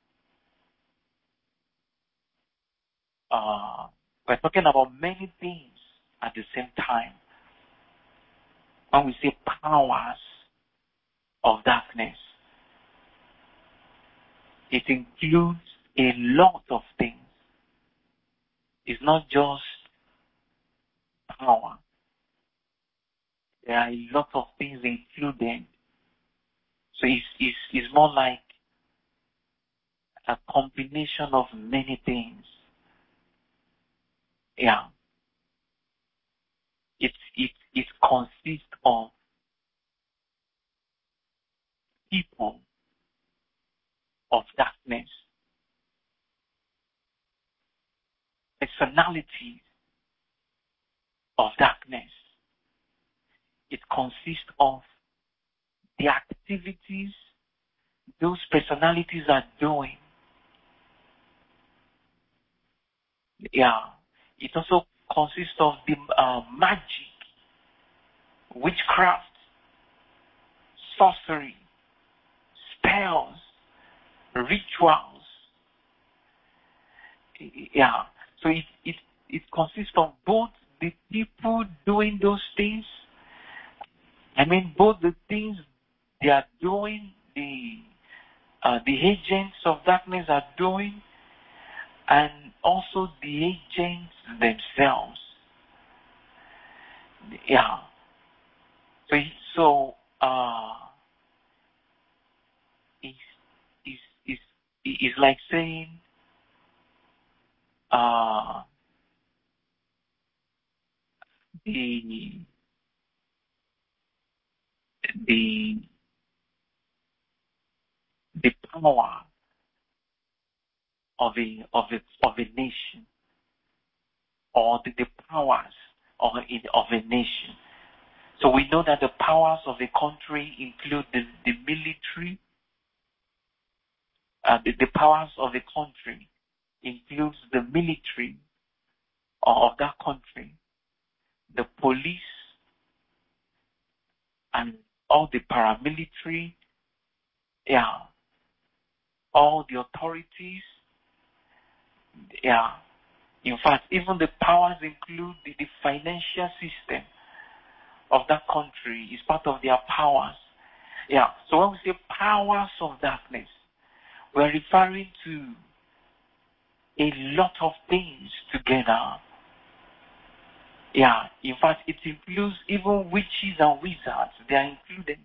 we're talking about many things at the same time. When we say powers of darkness, it includes a lot of things. It's not just power. There are a lot of things included. So it's more like a combination of many things. Yeah. It consists of people of darkness, personalities of darkness. It consists of the activities those personalities are doing. Yeah. It also consists of the magic, witchcraft, sorcery, spells, rituals. Yeah. So it consists of both the people doing those things. I mean, both the things they are doing, the agents of darkness are doing, and also the agents themselves. Yeah. So it's like saying the power of a nation, or the powers of a nation. So we know that the powers of a country include the military. The powers of a country includes the military of that country, the police, and all the paramilitary, yeah, all the authorities, yeah. In fact, even the powers include the financial system of that country is part of their powers. Yeah. So when we say powers of darkness, we're referring to a lot of things together. Yeah. In fact, it includes even witches and wizards. They are included.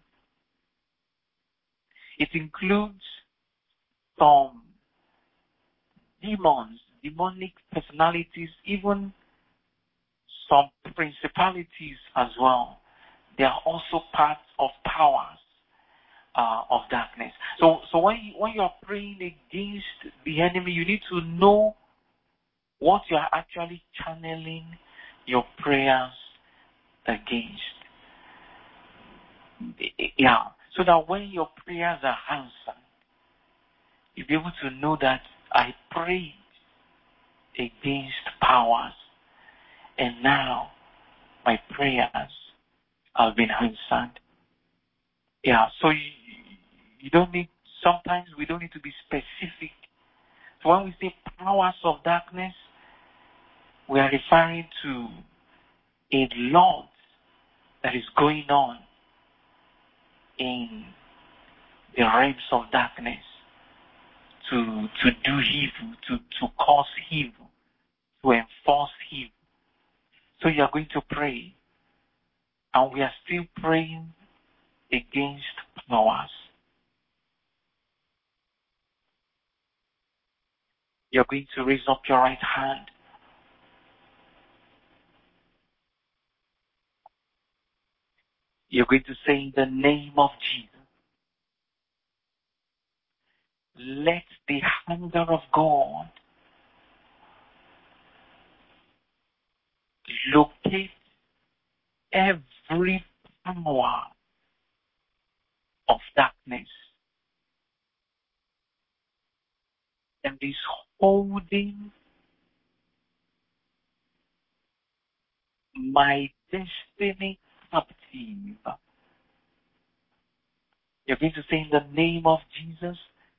It includes some demons, demonic personalities, even some principalities as well. They are also parts of powers of darkness. So when you are praying against the enemy, you need to know what you are actually channeling your prayers against. Yeah. So that when your prayers are answered, you'll be able to know that I prayed against powers, and now my prayers have been answered. Yeah. So you don't need, sometimes we don't need to be specific. So when we say powers of darkness, we are referring to a lot that is going on in the realms of darkness to do evil, to cause evil, to enforce evil. So you are going to pray, and we are still praying against powers. You're going to raise up your right hand. You're going to say, in the name of Jesus, let the anger of God locate every power of darkness that is holding my destiny captive. You're going to say, in the name of Jesus,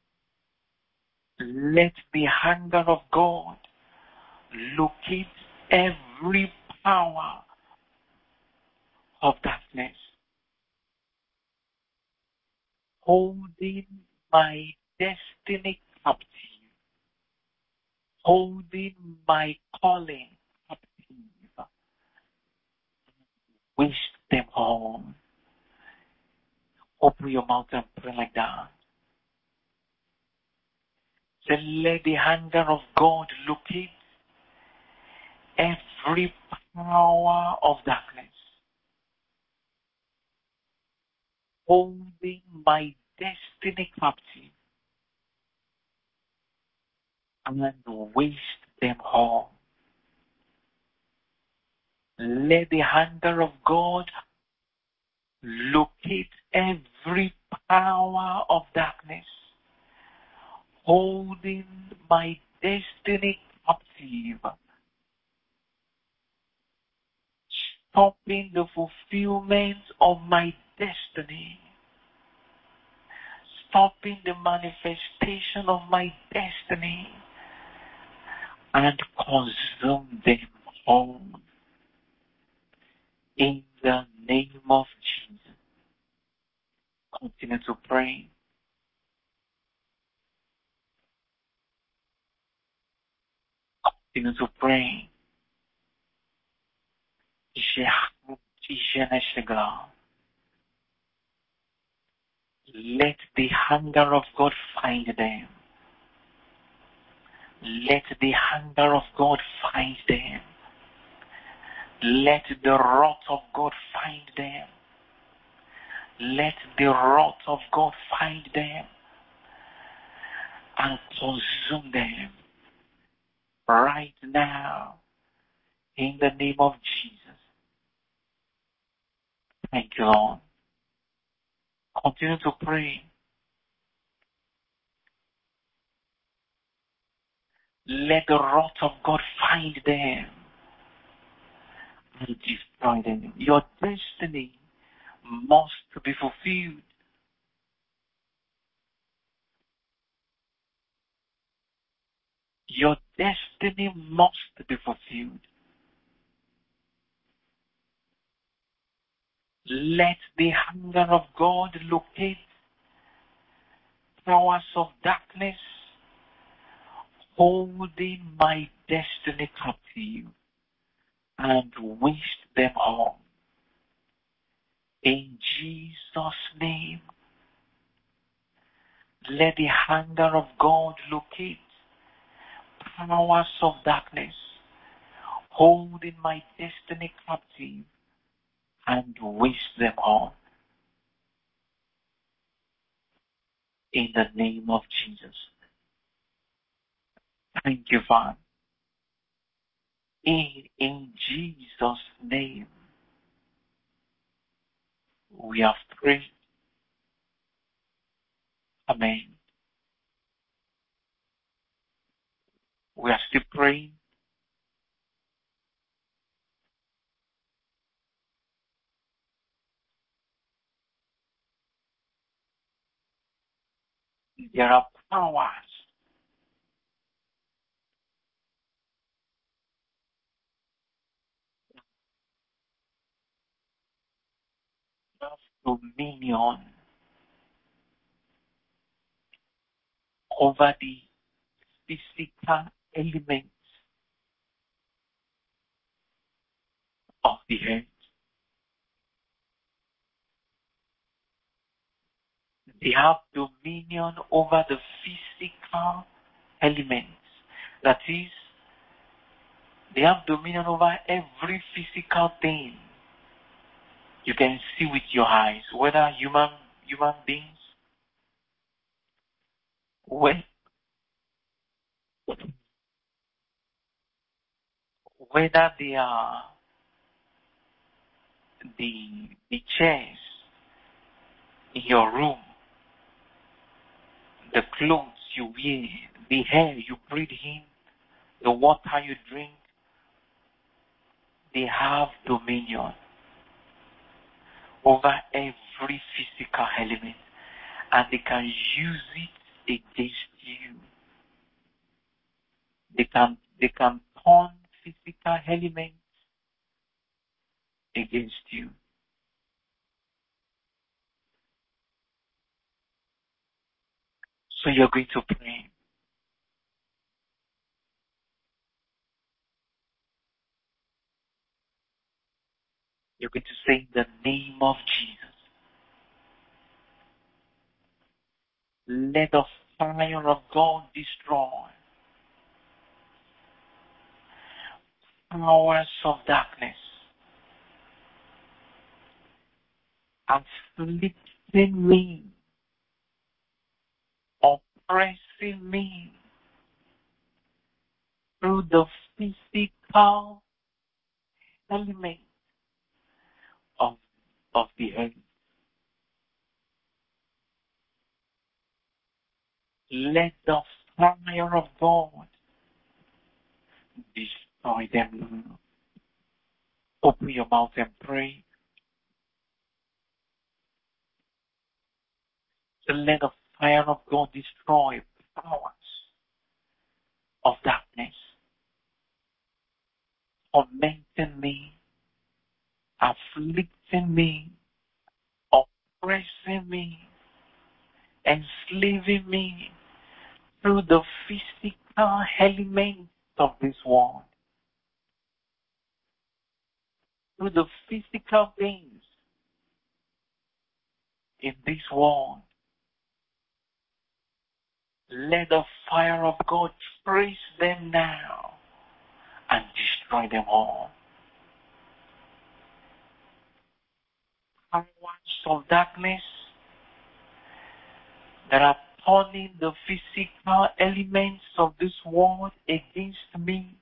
let the anger of God locate every power of darkness holding my destiny captive, holding my calling captive. Wish them all. Open your mouth and pray like that. Say, let the anger of God locate every power of darkness holding my destiny captive and waste them all. Let the anger of God locate every power of darkness holding my destiny captive, stopping the fulfillment of my destiny, stopping the manifestation of my destiny, and consume them all. In the name of Jesus. Continue to pray. Continue to pray. Let the hunger of God find them. Let the hunger of God find them. Let the wrath of God find them. Let the wrath of God find them and consume them right now in the name of Jesus. Thank you, Lord. Continue to pray. Let the wrath of God find them and destroy them. Your destiny must be fulfilled. Your destiny must be fulfilled. Let the hunger of God locate powers of darkness holding my destiny captive and waste them all. In Jesus' name, let the hunger of God locate powers of darkness holding my destiny captive and waste them all. In the name of Jesus. Thank you, Father. In Jesus' name, we have prayed. Amen. We are still praying. There are powers of dominion over the physical elements of the earth. They have dominion over the physical elements. That is, they have dominion over every physical thing you can see with your eyes, whether human beings, whether they are the chairs in your room, the clothes you wear, the air you breathe in, the water you drink, they have dominion over every physical element, and they can use it against you. They can turn physical elements against you. So you're going to pray. You're going to say in the name of Jesus, let the fire of God destroy powers of darkness, afflicting me, oppressing me through the physical element of the earth. Let the fire of God destroy them. Open your mouth and pray. So let the fire of God destroy powers of darkness, tormenting me, afflicting me, oppressing me, enslaving me through the physical elements of this world, through the physical things in this world. Let the fire of God trace them now and destroy them all. Powers of darkness that are turning the physical elements of this world against me,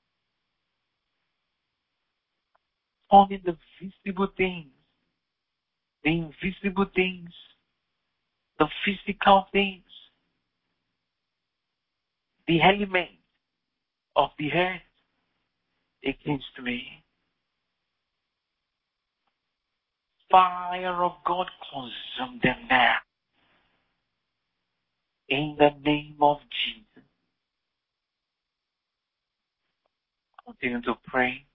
turning the visible things, the invisible things, the physical things, the elements of the earth against me. Fire of God, consume them now. In the name of Jesus. Continue to pray.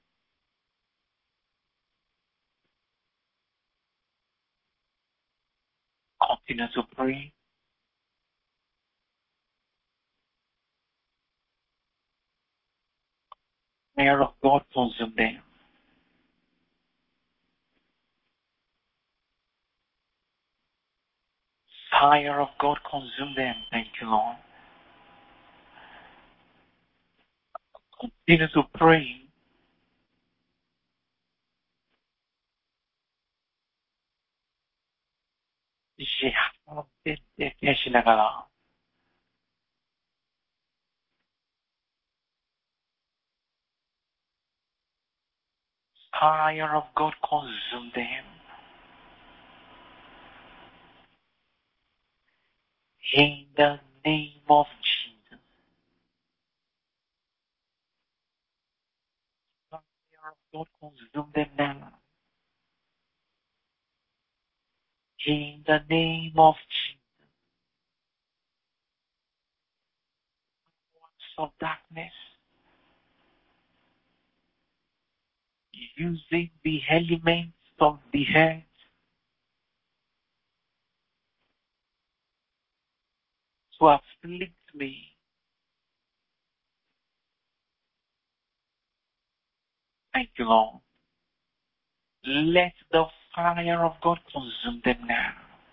Continue to pray. Fire of God, consume them. Fire of God, consume them. Thank you, Lord. Continue to pray. Fire of God consume them. In the name of Jesus. Fire of God consume them now. In the name of Jesus. Of darkness, using the elements of the earth to afflict me. Thank you, Lord. Let the fire of God consume them now.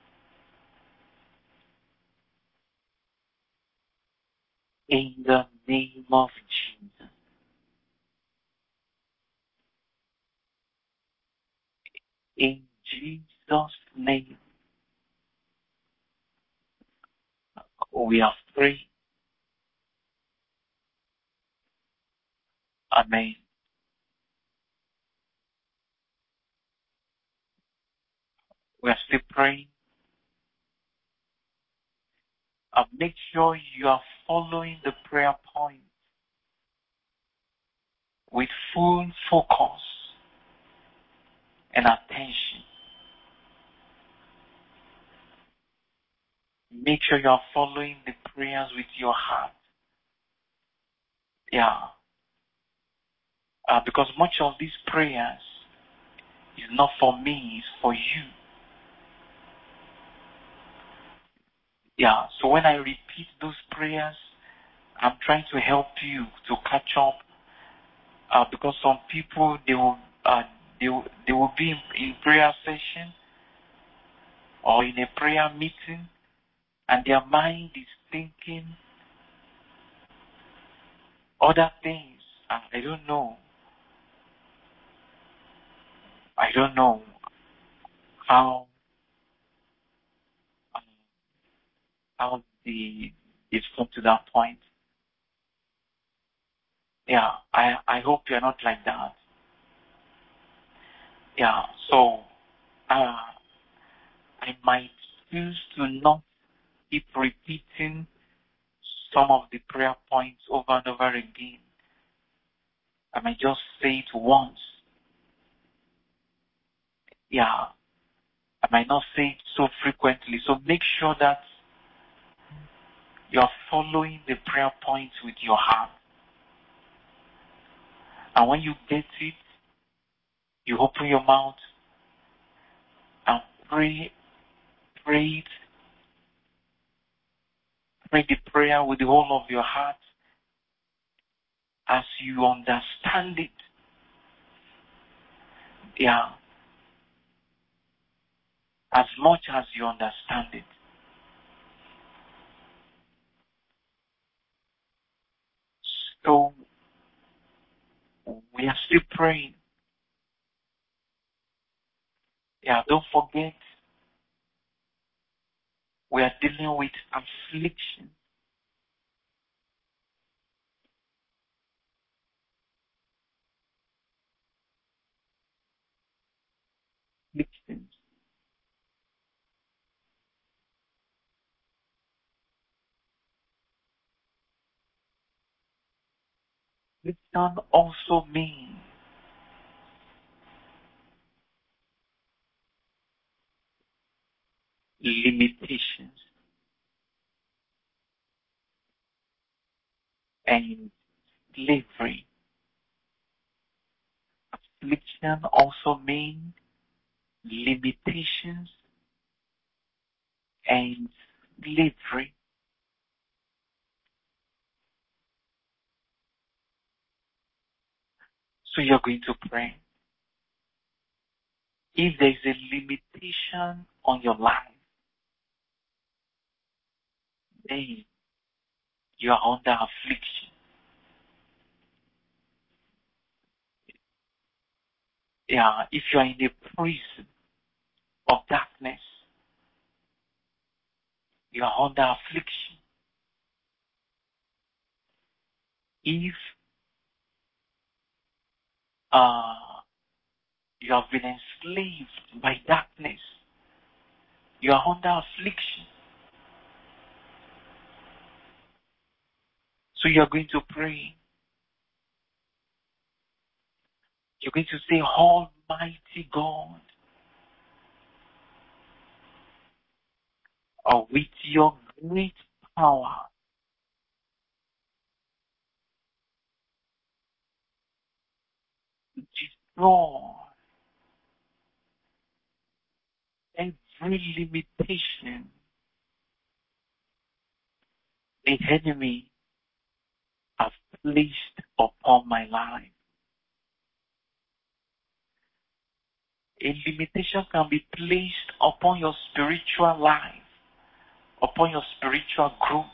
In the name of Jesus. In Jesus' name, we are free. Amen. We are still praying. Make sure you are following the prayer point with full focus and attention. Make sure you are following the prayers with your heart. Yeah. Because much of these prayers is not for me, it's for you. Yeah. So when I repeat those prayers, I'm trying to help you to catch up. Because some people they will be in prayer session or in a prayer meeting, and their mind is thinking other things. I don't know. I don't know how it's come to that point. Yeah, I hope you're not like that. Yeah, so I might choose to not keep repeating some of the prayer points over and over again. I might just say it once. Yeah, I might not say it so frequently. So make sure that you're following the prayer points with your heart. And when you get it, you open your mouth and pray it. Pray the prayer with the whole of your heart as you understand it. Yeah. As much as you understand it. So, we are still praying. Yeah, don't forget, we are dealing with affliction. Afflictions. Affliction also means limitations and slavery. Affliction also means limitations and slavery. So you're going to pray. If there is a limitation on your life, then you are under affliction. Yeah, if you are in a prison of darkness, You have been enslaved by darkness. You are under affliction. So you are going to pray. You're going to say, Almighty God, with your great power, destroy every limitation the enemy has placed upon my life. A limitation can be placed upon your spiritual life, upon your spiritual growth.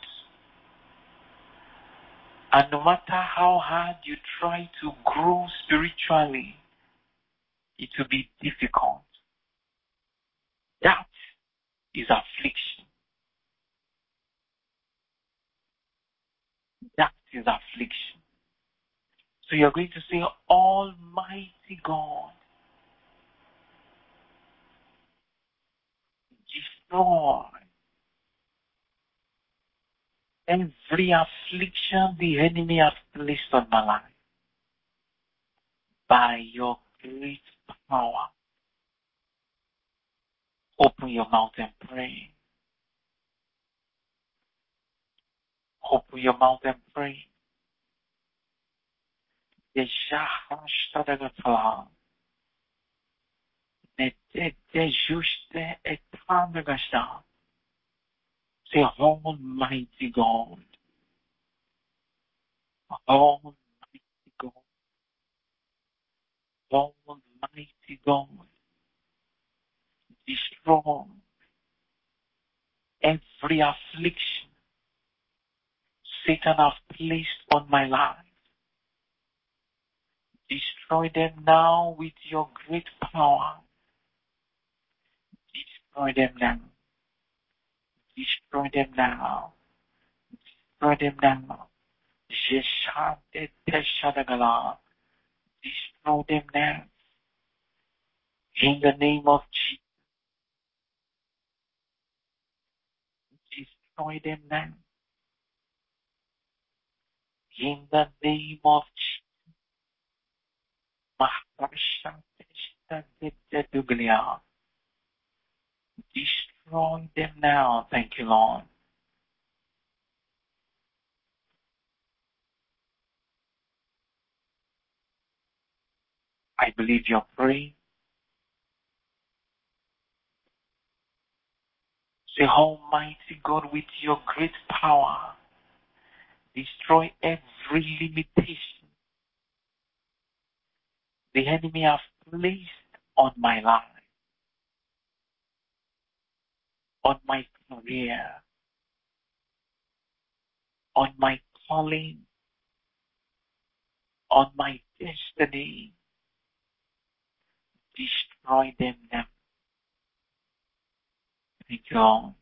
And no matter how hard you try to grow spiritually, it will be difficult. That is affliction. That is affliction. So you're going to say, Almighty God, destroy every affliction the enemy has placed on my life by your great power. Open your mouth and pray. Open your mouth and pray. Say, Almighty God, Almighty God, Almighty God, destroy every affliction Satan has placed on my life. Destroy them now with your great power. Destroy them now. Destroy them now. Destroy them now. Destroy them now. In the name of Jesus. Destroy them now. In the name of Jesus. Destroy them now. Thank you, Lord. I believe you're praying. Say, Almighty God, with your great power, destroy every limitation the enemy has placed on my life, on my career, on my calling, on my destiny. Destroy them now. Thank you, Lord.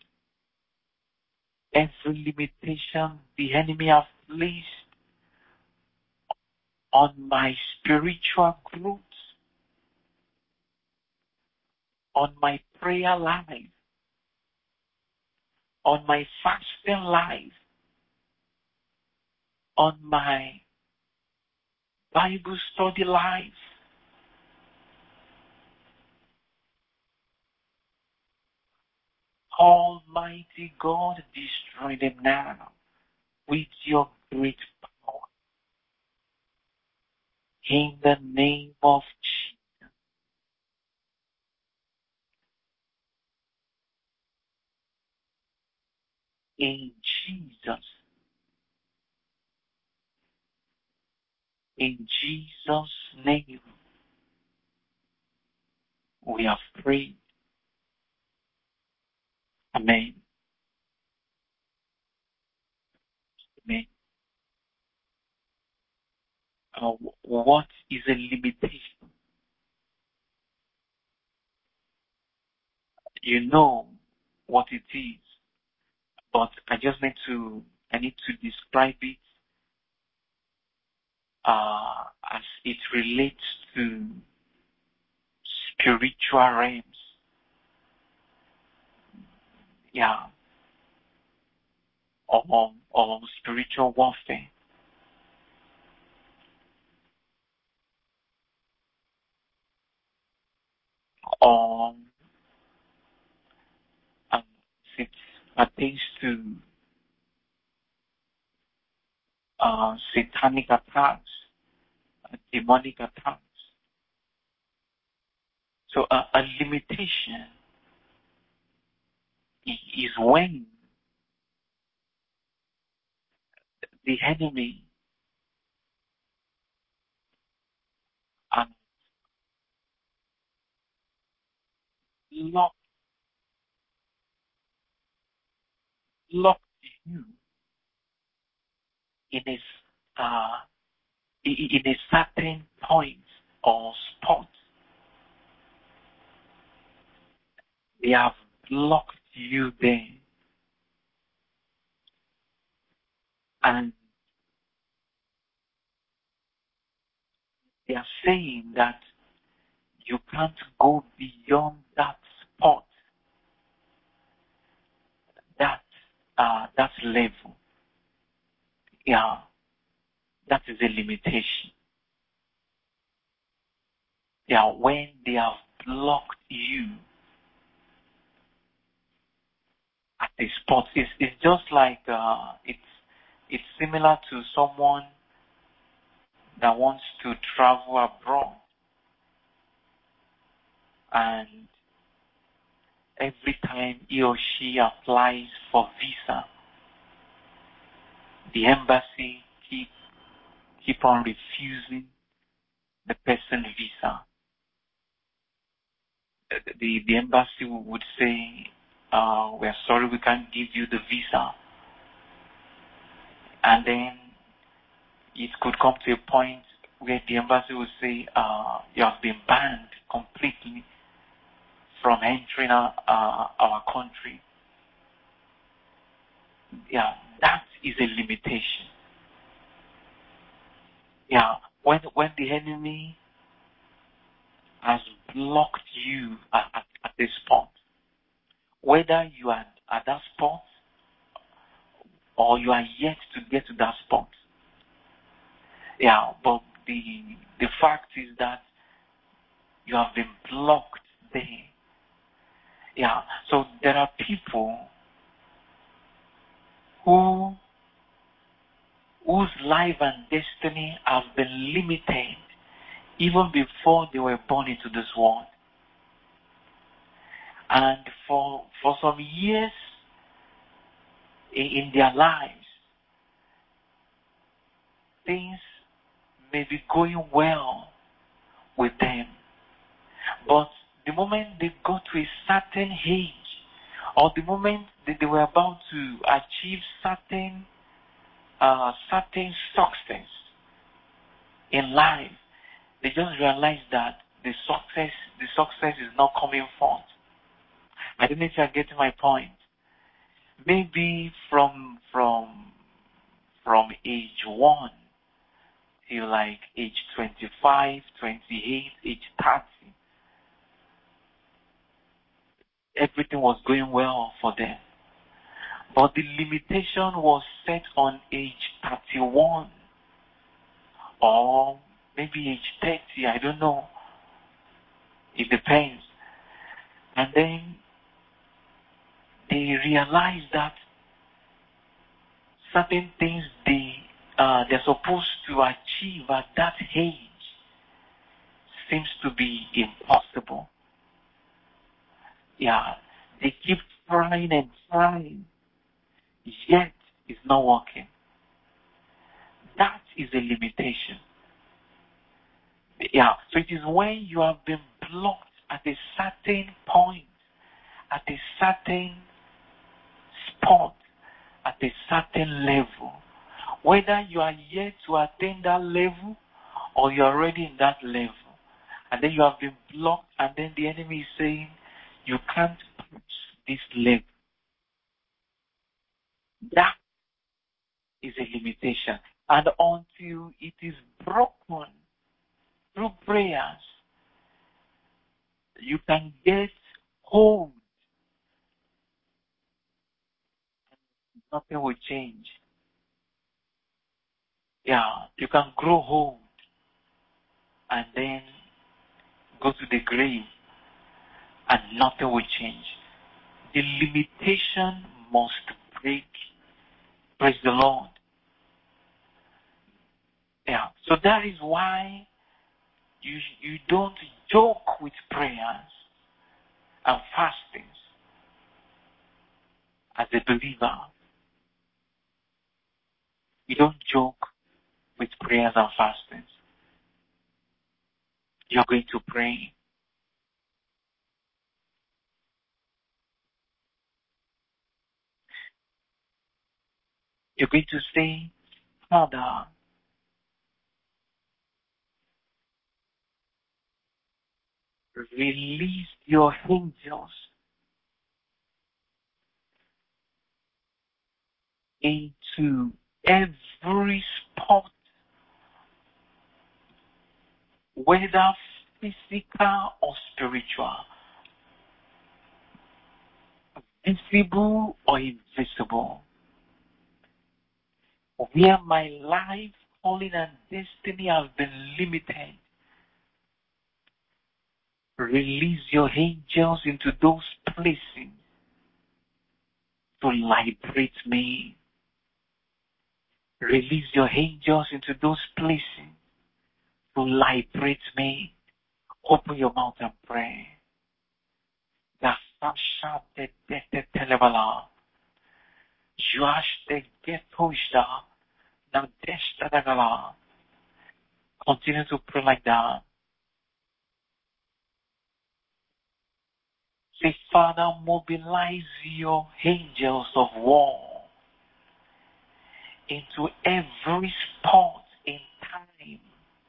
Every limitation the enemy has placed on my spiritual growth, on my prayer life, on my fasting life, on my Bible study life. Almighty God, destroy them now with your great power. In the name of Jesus. In Jesus' name, we have prayed. Amen. Amen. What is a limitation? You know what it is, but I need to describe it as it relates to spiritual realms. Yeah. Or spiritual warfare. Or it pertains to satanic attacks, demonic attacks. So a limitation is when the enemy locked you in uh, in a certain point or spot. They have locked you there, and they are saying that you can't go beyond that spot, that level. Yeah, that is a limitation. Yeah, when they have blocked you at a spot, it's just like it's similar to someone that wants to travel abroad, and every time he or she applies for visa, the embassy keep on refusing the person visa. The embassy would say, we're sorry, we can't give you the visa. And then it could come to a point where the embassy would say, you have been banned completely from entering our country. Yeah, that is a limitation. Yeah, when the enemy has blocked you at this spot, whether you are at that spot or you are yet to get to that spot. Yeah, but the fact is that you have been blocked there. Yeah, so there are people whose life and destiny have been limited even before they were born into this world. And for some years in their lives, things may be going well with them. But the moment they got to a certain age, or the moment that they were about to achieve certain success in life, they just realized that the success is not coming forth. I don't know if you're getting my point. Maybe from age 1 till like age 25, 28, age 30, everything was going well for them. But the limitation was set on age 31 or maybe age 30, I don't know. It depends. And then they realize that certain things they're supposed to achieve at that age seems to be impossible. Yeah, they keep trying and trying, yet it's not working. That is a limitation. Yeah, so it is when you have been blocked at a certain point, at a certain spot, at a certain level, whether you are yet to attain that level or you're already in that level, and then you have been blocked, and then the enemy is saying, you can't pass this level. That is a limitation. And until it is broken through prayers, You can get hold. Nothing will change. Yeah, you can grow old and then go to the grave and nothing will change. The limitation must break. Praise the Lord. Yeah, so that is why you don't joke with prayers and fastings as a believer. You don't joke with prayers and fastings. You're going to pray. You're going to say, Father, release your angels into every spot, whether physical or spiritual, visible or invisible, where my life, calling, and destiny have been limited. Release your angels into those places to liberate me. Release your angels into those places to liberate me. Open your mouth and pray. Continue to pray like that. Say, Father, mobilize your angels of war into every spot in time,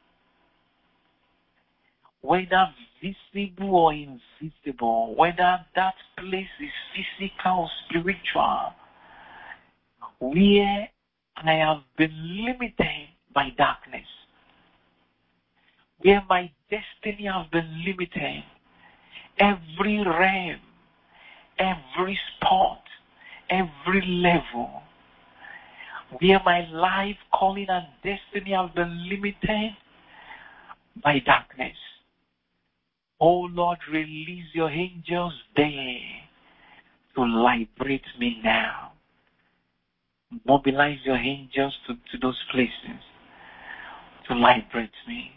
whether visible or invisible, whether that place is physical or spiritual, where I have been limited by darkness, where my destiny has been limited, every realm, every spot, every level, where my life, calling, and destiny have been limited by darkness. Oh Lord, release your angels there to liberate me now. Mobilize your angels to those places to liberate me.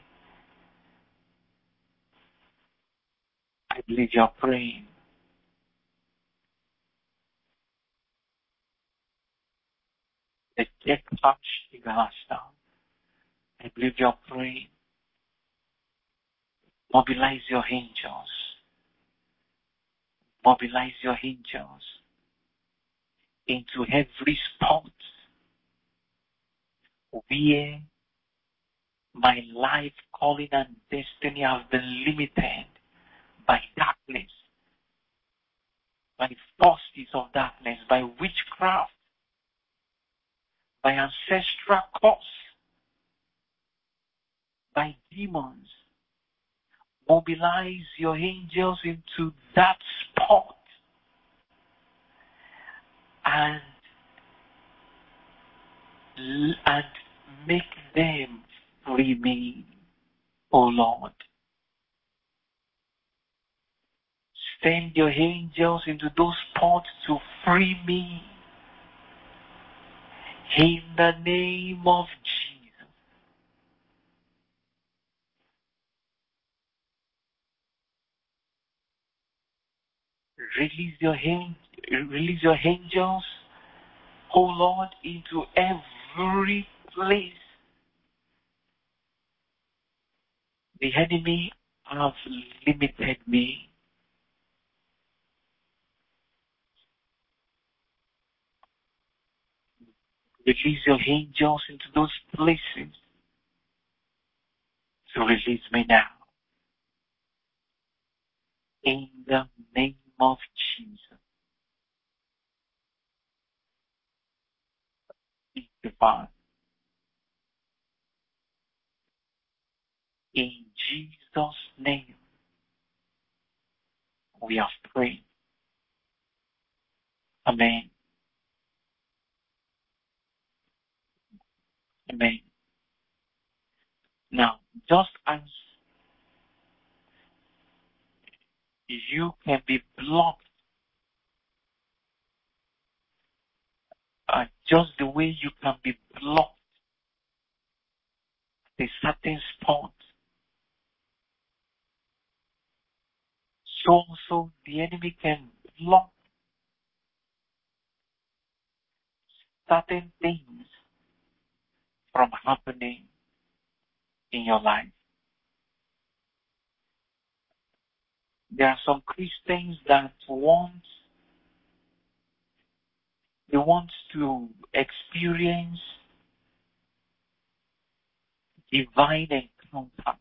I believe you're praying. The deck touch Igalasta. I believe you're praying. Mobilize your angels. Mobilize your angels into every spot where my life, calling, and destiny have been limited by darkness, by forces of darkness, by witchcraft, by ancestral curse, by demons. Mobilize your angels into that spot and make them free me, O Lord. Send your angels into those spots to free me. In the name of Jesus. Release your angels, O Lord, into every place the enemy have limited me. Release your angels into those places to release me now. In the name of Jesus. Thank you, Father. In Jesus' name. we have prayed. Amen. Amen. Now, just as you can be blocked, just the way you can be blocked at a certain spot, so also the enemy can block certain things from happening in your life. There are some Christians that want to experience divine encounters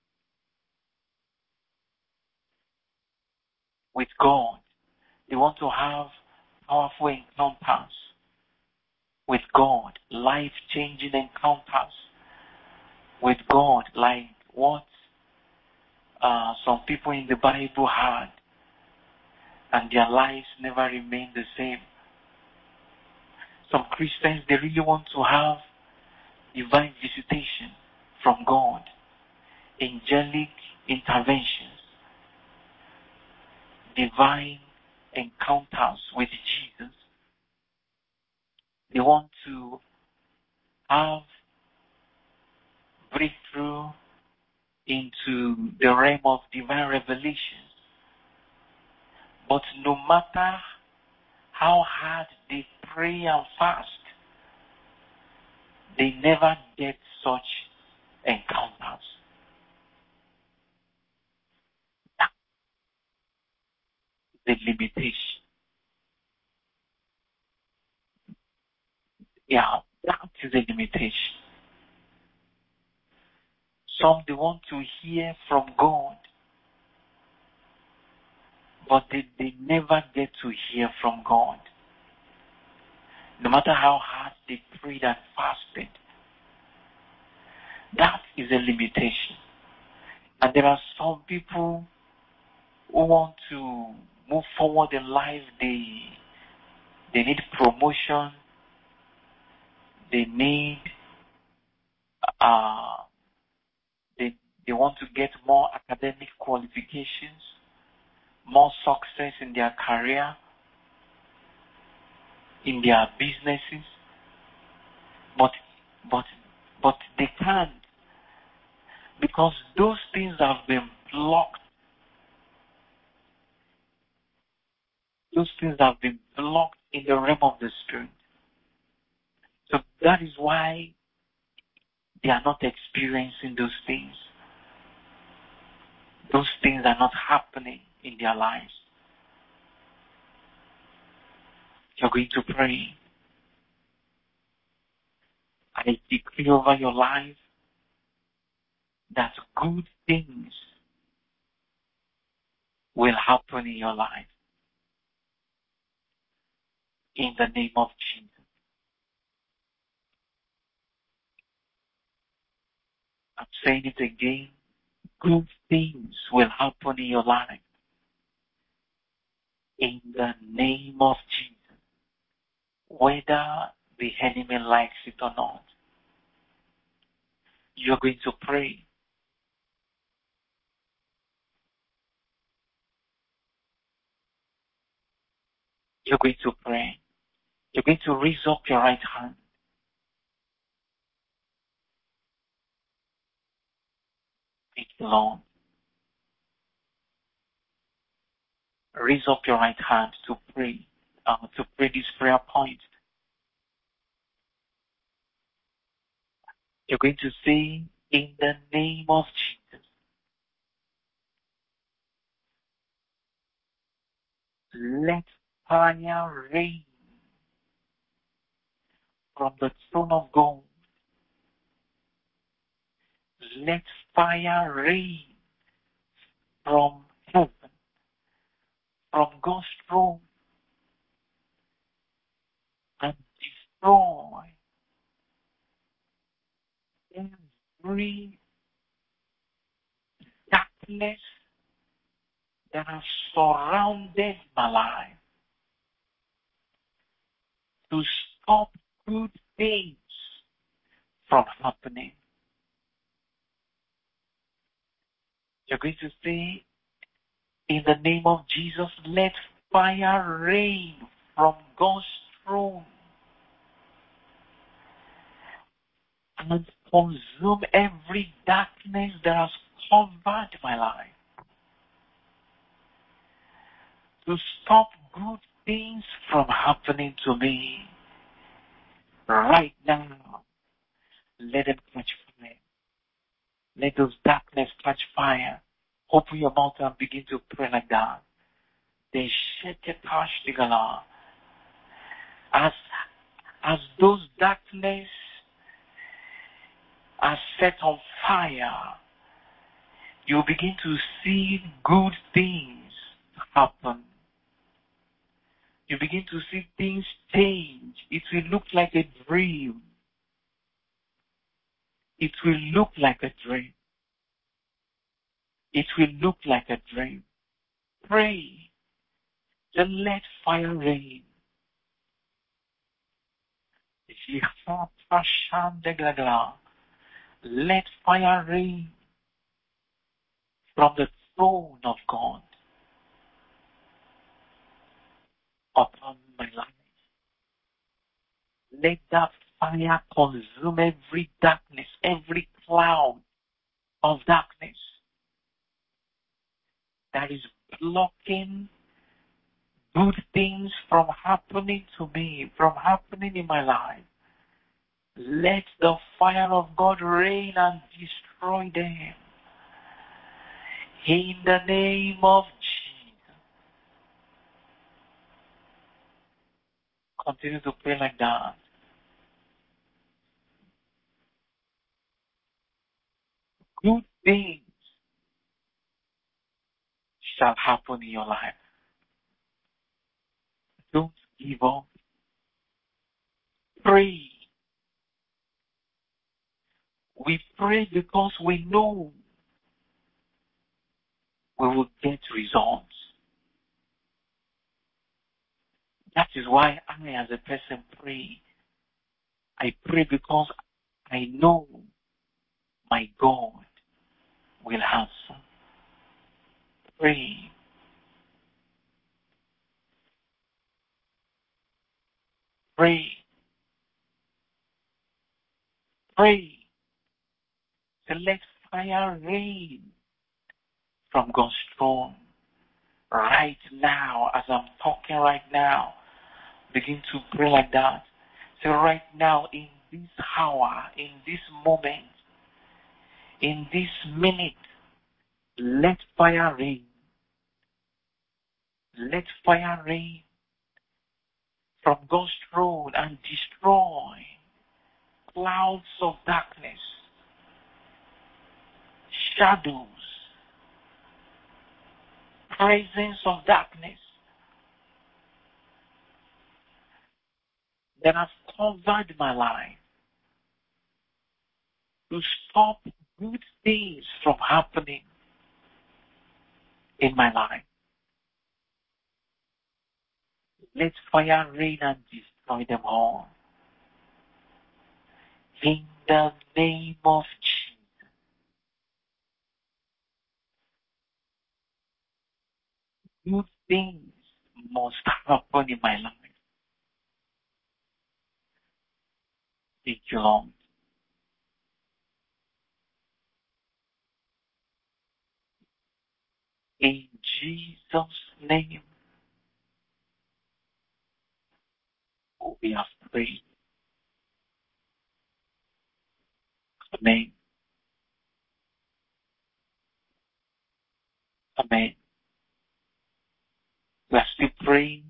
with God. They want to have powerful encounters with God, life-changing encounters with God, like what some people in the Bible had, and their lives never remained the same. Some Christians, they really want to have divine visitation from God, angelic interventions, divine encounters with Jesus. They want to have breakthrough into the realm of divine revelations. But no matter how hard they pray and fast, they never get such encounters. That's the limitation. Yeah, that is a limitation. Some, they want to hear from God, but they never get to hear from God. No matter how hard they prayed and fasted, that is a limitation. And there are some people who want to move forward in life. They need promotion. They need they want to get more academic qualifications, more success in their career, in their businesses, but they can't, because those things have been blocked. Those things have been blocked in the realm of the Spirit. So that is why they are not experiencing those things. Those things are not happening in their lives. You're going to pray. I decree over your life that good things will happen in your life. In the name of Jesus. I'm saying it again. Good things will happen in your life. In the name of Jesus. Whether the enemy likes it or not. You're going to pray. You're going to pray. You're going to raise up your right hand. Thank you, Lord. Raise up your right hand to pray this prayer point. You're going to say, in the name of Jesus, let fire rain from the throne of God. Let fire rain from heaven, from God's throne, and destroy every darkness that have surrounded my life to stop good things from happening. You're going to say, in the name of Jesus, let fire rain from God's throne and consume every darkness that has covered my life. To stop good things from happening to me right now, let them catch fire. Let those darkness catch fire. Open your mouth and begin to pray like that. They shake it past the gala. As those darkness are set on fire, you begin to see good things happen. You begin to see things change. It will look like a dream. It will look like a dream. It will look like a dream. Pray. Then let fire rain. Let fire rain from the throne of God upon my life. Let that fire consume every darkness, every cloud of darkness that is blocking good things from happening to me, from happening in my life. Let the fire of God rain and destroy them. In the name of Jesus. Continue to pray like that. Good things shall happen in your life. Don't give up. Pray. We pray because we know we will get results. That is why I, as a person, pray. I pray because I know my God will answer. Pray. Pray. Pray. So let fire rain from God's throne right now. As I'm talking right now, begin to pray like that. So right now, in this hour, in this moment, in this minute, let fire rain. Let fire rain from God's throne and destroy clouds of darkness, shadows, presence of darkness that have covered my life to stop good things from happening in my life. Let fire rain and destroy them all. In the name of Jesus. Good things must happen in my life. Thank you, Lord. In Jesus' name, we have prayed. Amen. Amen. We are still praying.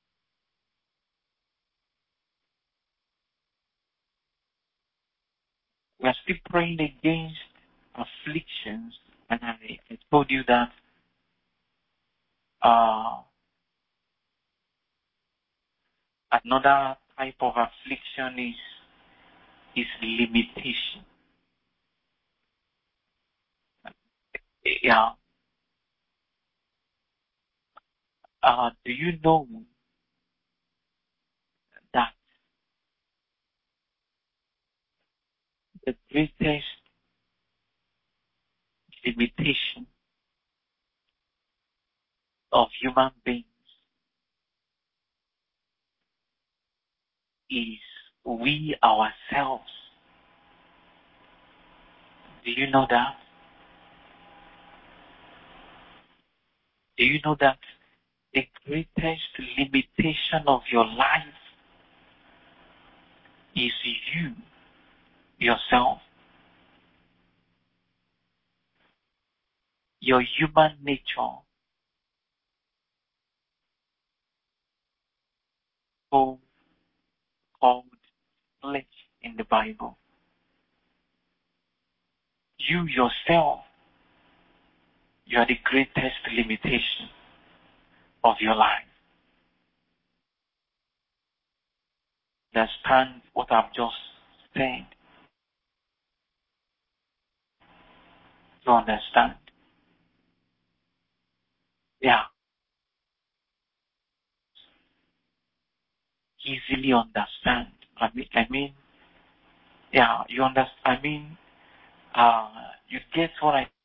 We are still praying against afflictions. And I told you that another type of affliction is limitation. Yeah. Do you know that the greatest limitation of human beings is we ourselves? Do you know that? Do you know that the greatest limitation of your life is you, yourself? Your human nature, called flesh in the Bible. You yourself, you are the greatest limitation of your life. Understand what I've just said? To understand? Yeah. Easily understand. Yeah, you understand. You get what I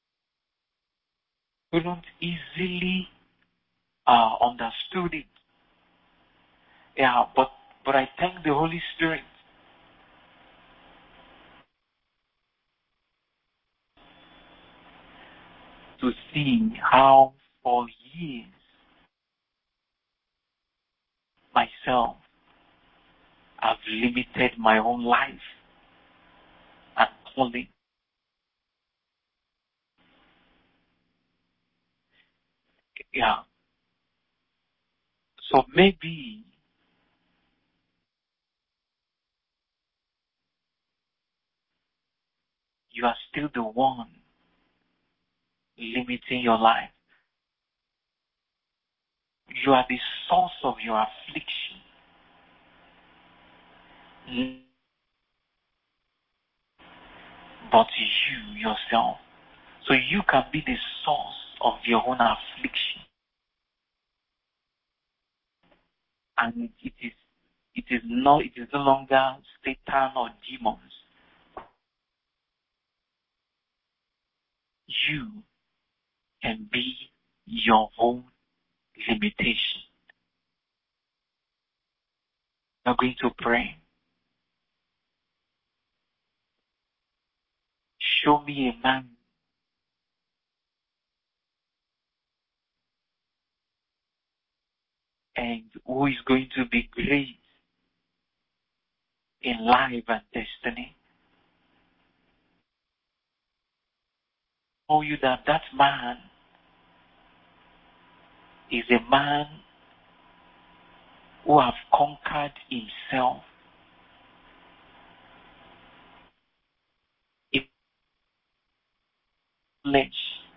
couldn't easily understood it. Yeah, but I thank the Holy Spirit to see how for years myself I've limited my own life and calling. Yeah. So maybe you are still the one limiting your life. You are the source of your affliction. But you yourself. So you can be the source of your own affliction. And it is no longer Satan or demons. You can be your own limitation. You're going to pray. Show me a man and who is going to be great in life and destiny. Show you that man is a man who have conquered himself. In flesh.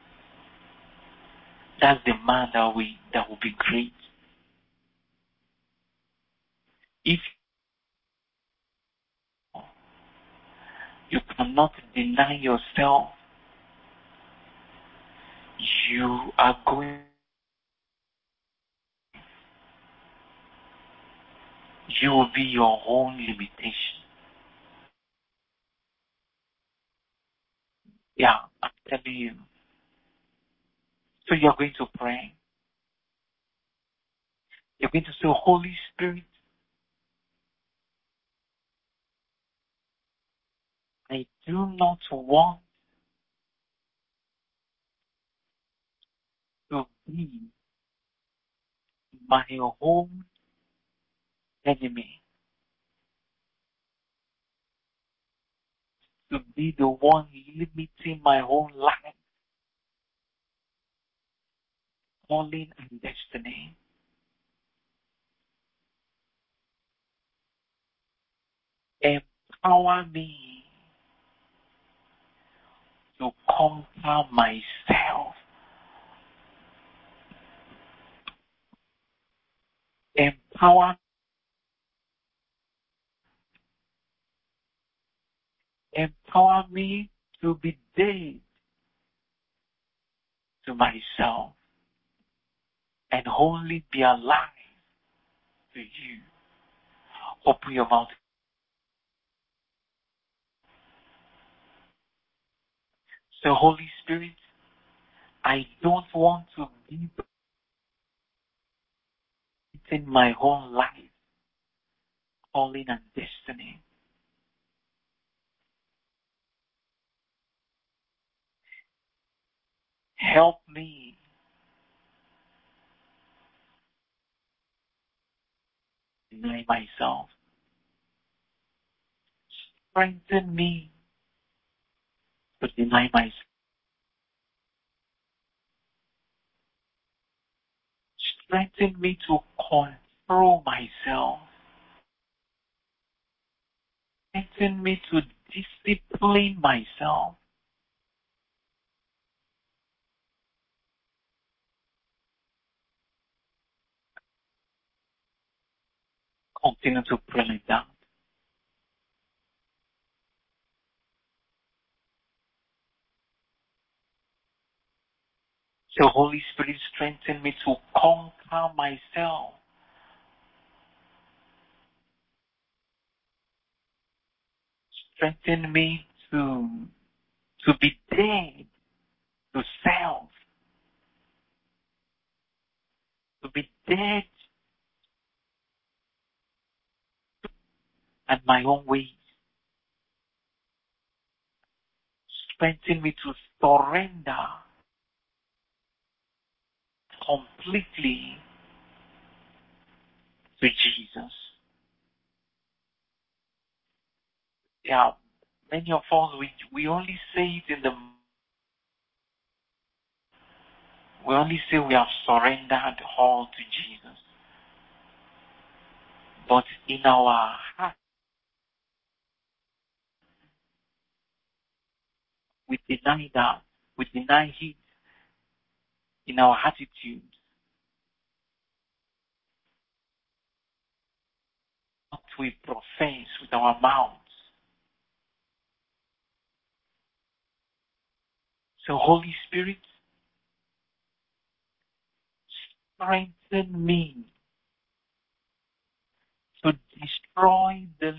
That's the man that will be great. If you cannot deny yourself, you will be your own limitation. Yeah, I'm telling you. So you're going to pray. You're going to say, Holy Spirit, I do not want to be my own enemy, to be the one limiting my own life, calling and destiny. Empower me to conquer myself. Empower me to be dead to myself. and wholly be alive to you. Open your mouth. So Holy Spirit, I don't want to be in my whole life, calling and destiny. Help me deny myself. Strengthen me to deny myself. Strengthen me to control myself. Strengthen me to discipline myself. Continue to pray like that. So Holy Spirit, strengthen me to conquer myself. Strengthen me to be dead to self. To be dead at my own ways. Strengthen me to surrender completely to Jesus. Yeah, many of us, we only say it we only say we have surrendered all to Jesus. But in our heart, we deny that. We deny it in our attitude. What we profess with our mouths. So Holy Spirit, strengthen me to destroy the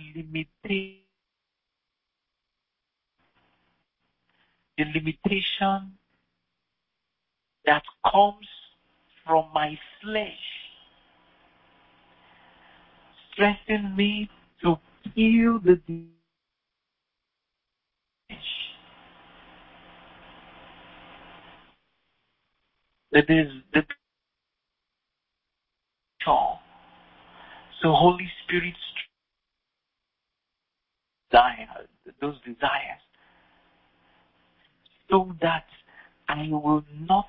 limitation that comes from my flesh. Strengthen me to kill the flesh. That is the chore. So Holy Spirit, desire those desires, so that I will not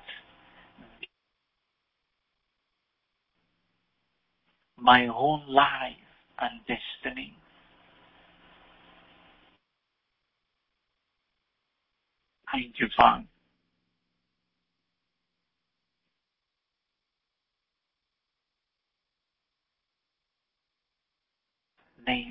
my own life and destiny. Thank you, Father. Name.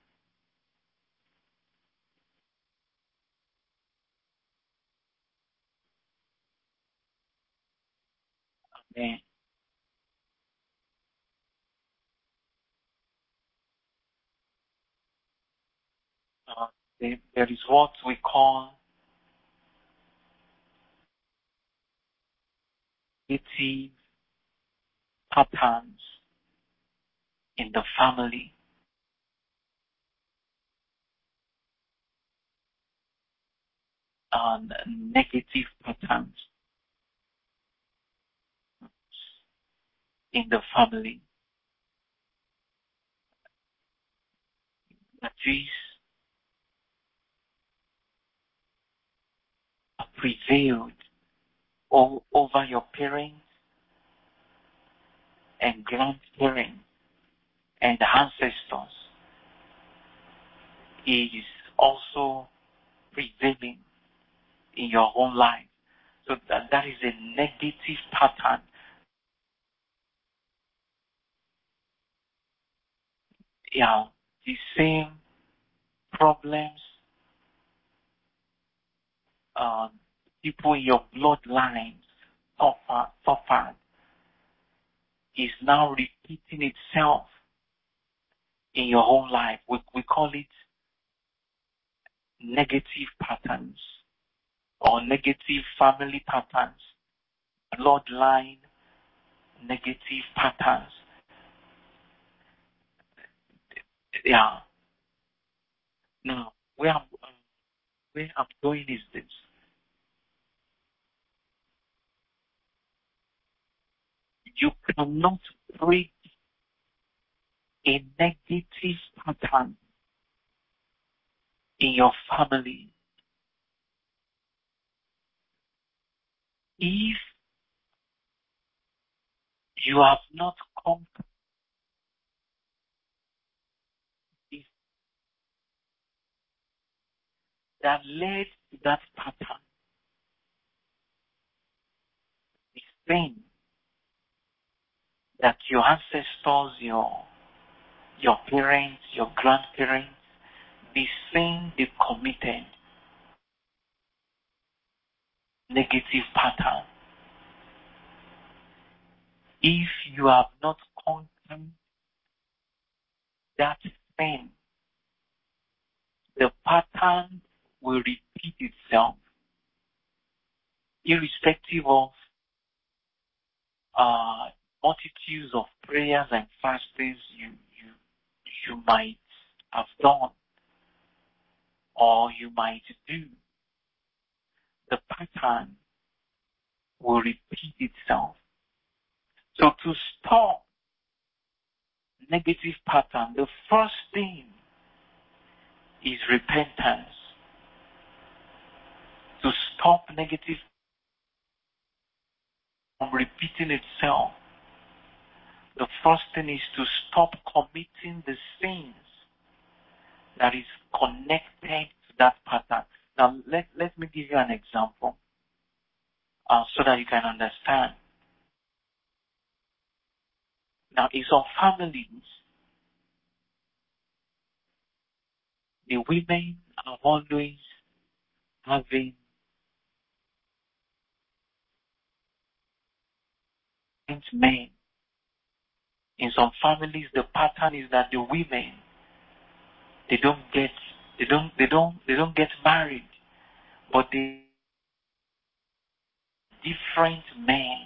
Amen. Uh, there is what we call negative patterns in the family. Negative patterns in the family. That is prevailed over your parents and grandparents and ancestors is also prevailing in your own life. So that is a negative pattern. Yeah, the same problems people in your bloodlines suffered is now repeating itself in your whole life. We call it negative patterns or negative family patterns, bloodline negative patterns. Yeah. Now, where I'm going is this. You cannot break a negative pattern in your family if you have not conquered this that led to that pattern, the thing that your ancestors, your parents, your grandparents, the sin they committed, negative pattern. If you have not conquered that sin, the pattern will repeat itself, irrespective of multitudes of prayers and fastings you might have done or you might do. The pattern will repeat itself. So to stop negative pattern, the first thing is repentance. To stop negative from repeating itself, the first thing is to stop committing the sins that is connected to that pattern. Now, let me give you an example so that you can understand. Now, in some families, the women are always having men. In some families, the pattern is that the women they don't get married, but they different men.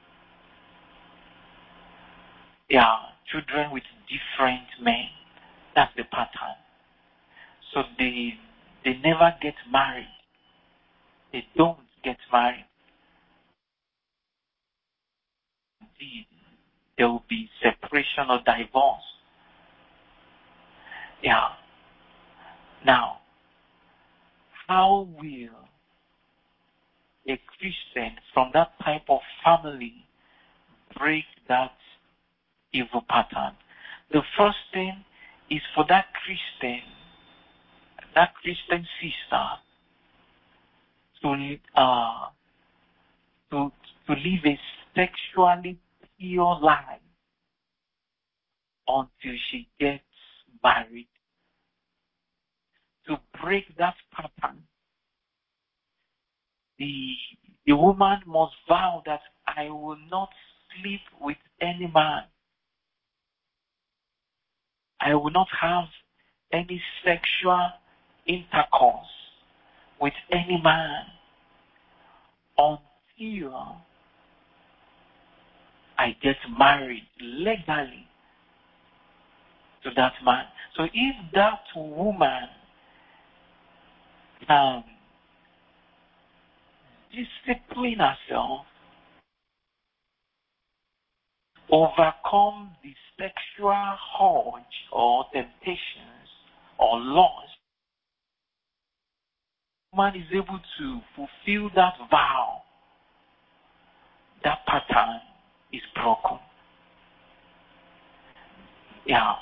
Yeah, children with different men. That's the pattern. So they never get married. They don't get married. Indeed, there will be separation or divorce. Yeah. Now, how will a Christian from that type of family break that evil pattern? The first thing is for that Christian sister to live a sexually pure life until she gets married. To break that pattern, the woman must vow that I will not sleep with any man. I will not have any sexual intercourse with any man until I get married legally to that man. So if that woman can discipline herself, overcome the sexual urge or temptations or lust, man is able to fulfill that vow, that pattern is broken. Yeah.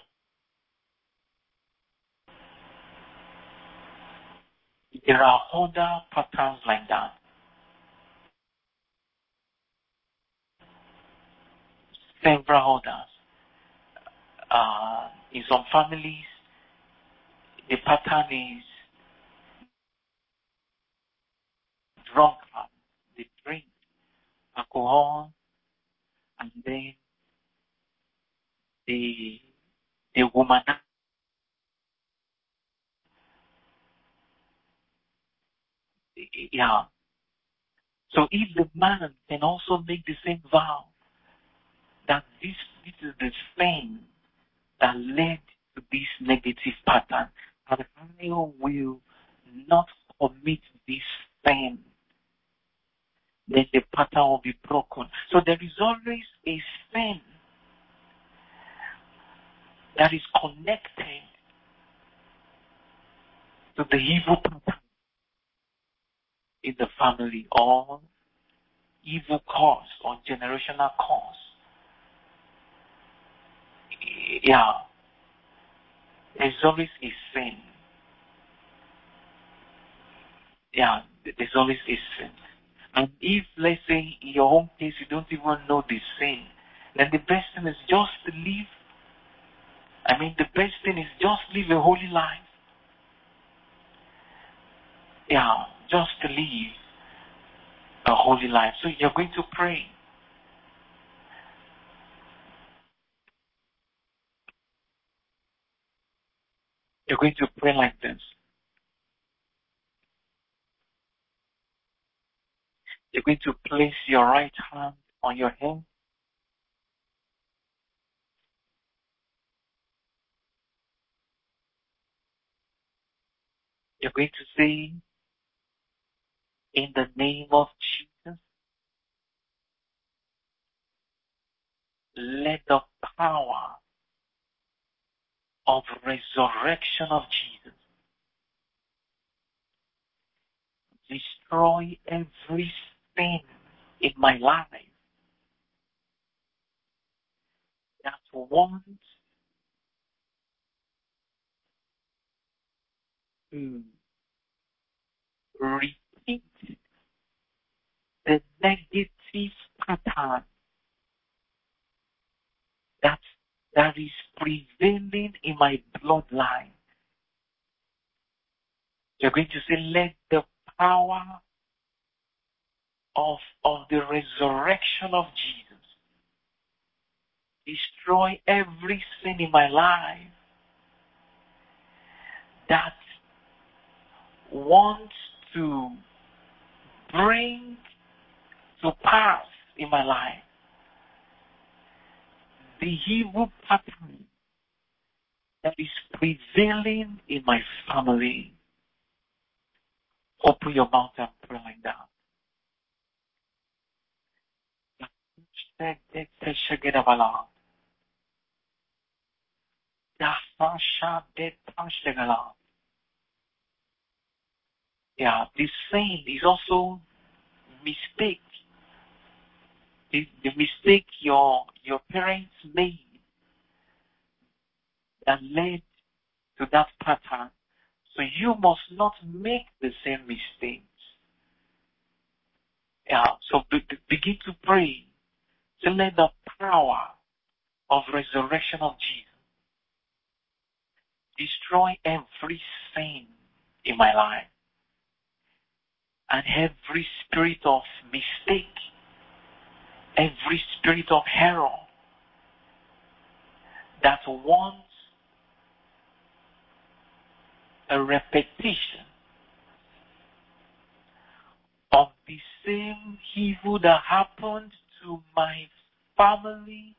There are other patterns like that. Several others. In some families, the pattern is drunkard. They drink alcohol and then the woman. Yeah. So if the man can also make the same vow that this is the sin that led to this negative pattern, and I will not commit this sin, then the pattern will be broken. So there is always a sin that is connected to the evil pattern in the family, or evil cause, or generational cause. Yeah. There's always a sin. Yeah, there's always a sin. And if, let's say, in your own case, you don't even know the sin, then the best thing is just to live. The best thing is just live a holy life. Yeah, just to live a holy life. So you're going to pray. You're going to pray like this. You're going to place your right hand on your head. You're going to say, in the name of Jesus, let the power of resurrection of Jesus destroy every sin in my life that wants to repeat the negative pattern that is prevailing in my bloodline. You're going to say, let the power of the resurrection of Jesus destroy every sin in my life that wants to bring to pass in my life the evil pattern that is prevailing in my family. Open your mouth and pray like that. Yeah, this sin is also mistake. The mistake your parents made that led to that pattern. So you must not make the same mistakes. Yeah, so begin to pray to let the power of resurrection of Jesus destroy every sin in my life and every spirit of mistake, every spirit of error that wants a repetition of the same evil that happened to my family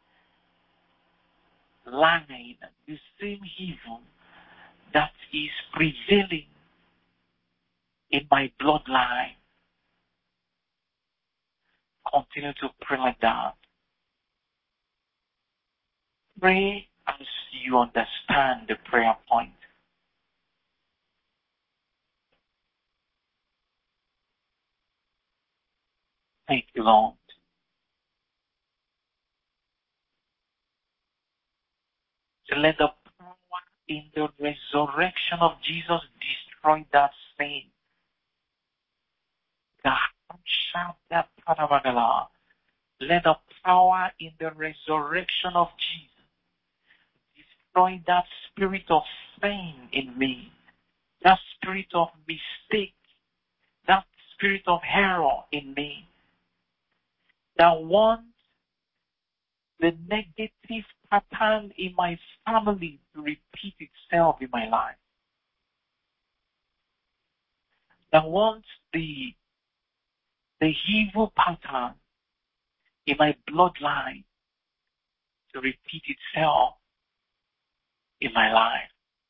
line, the same evil that is prevailing in my bloodline. Continue to pray like that. Pray as you understand the prayer point. Thank you, Lord. So let the power in the resurrection of Jesus destroy that sin. Let the power in the resurrection of Jesus destroy that spirit of sin in me, that spirit of mistake, that spirit of error in me, that wants the negative pattern in my family to repeat itself in my life. I want the evil pattern in my bloodline to repeat itself in my life.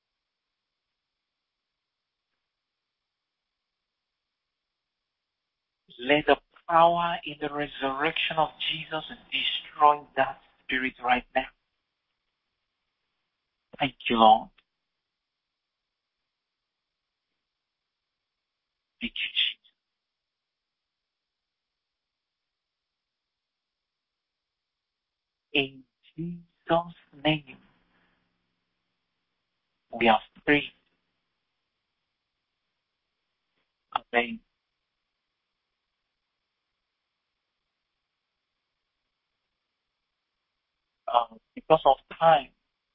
Let the power in the resurrection of Jesus destroy that spirit right now. Thank you, Lord. Thank you, Jesus. In Jesus' name, we have prayed. Amen. Because of time,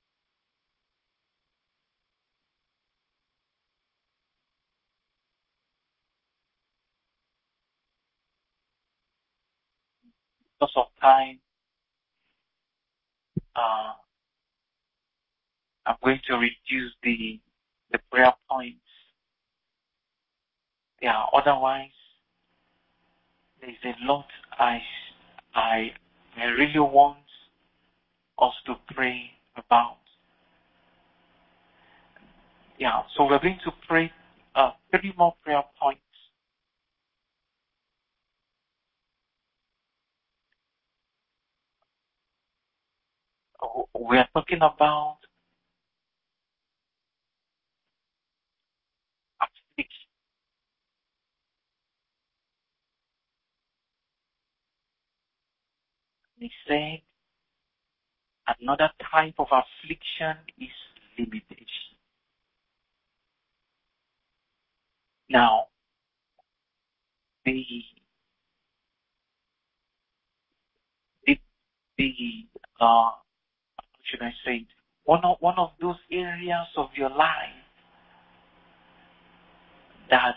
I'm going to reduce the prayer points. Yeah, otherwise, there's a lot I really want us to pray about. Yeah, so we're going to pray 3 more prayer points. We are talking about affliction. He said another type of affliction is limitation. Now, the how should I say it? One of those areas of your life that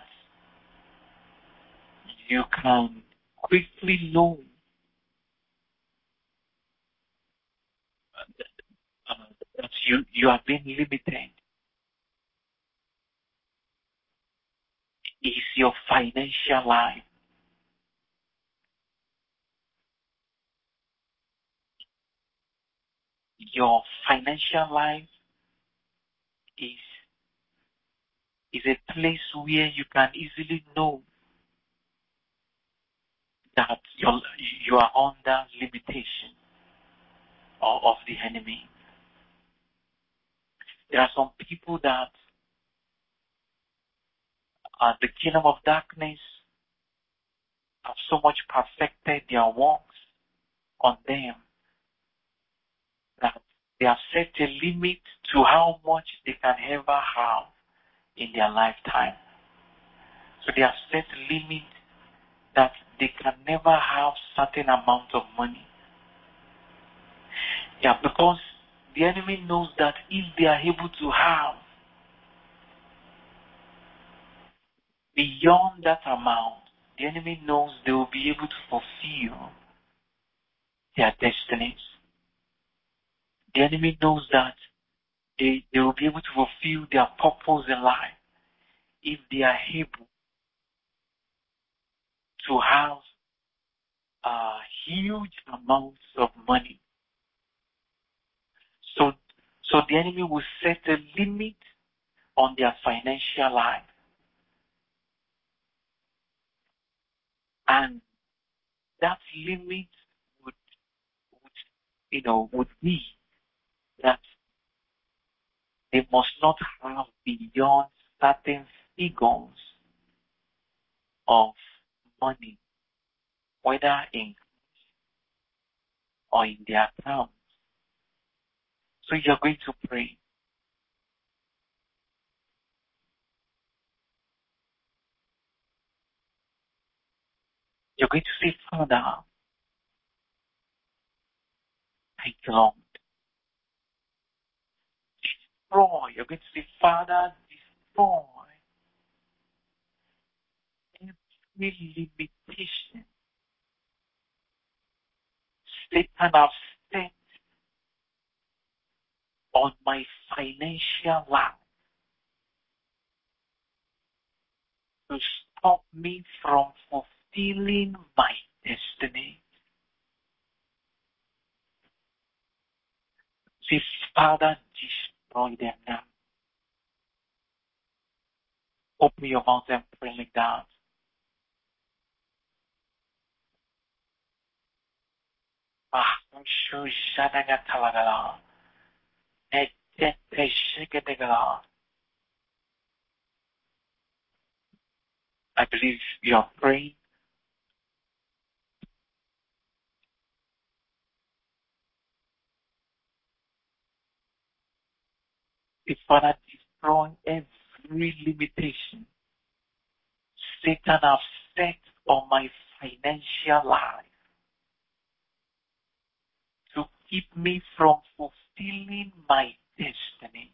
you can quickly know that you are being limited is your financial life. Your financial life is a place where you can easily know that you are under limitation of the enemy. There are some people that the kingdom of darkness have so much perfected their works on them that they have set a limit to how much they can ever have in their lifetime. So they have set a limit that they can never have certain amount of money. Yeah, because the enemy knows that if they are able to have beyond that amount, the enemy knows they will be able to fulfill their destinies. The enemy knows that they will be able to fulfill their purpose in life if they are able to have huge amounts of money. So the enemy will set a limit on their financial life. And that limit would be that they must not have beyond certain figures of money, whether in or in their account. So you're going to pray. You're going to say, Father, thank you, Lord. Destroy. You're going to say, Father, destroy every limitation Satan has set on my financial life to stop me from fulfilling my destiny. Say, Father, destroy them now. Open your mouth and pray like that. I'm sure Shadagatala. I believe you are praying. If Father, destroy every limitation Satan has set on my financial life to keep me from fulfilling my destiny,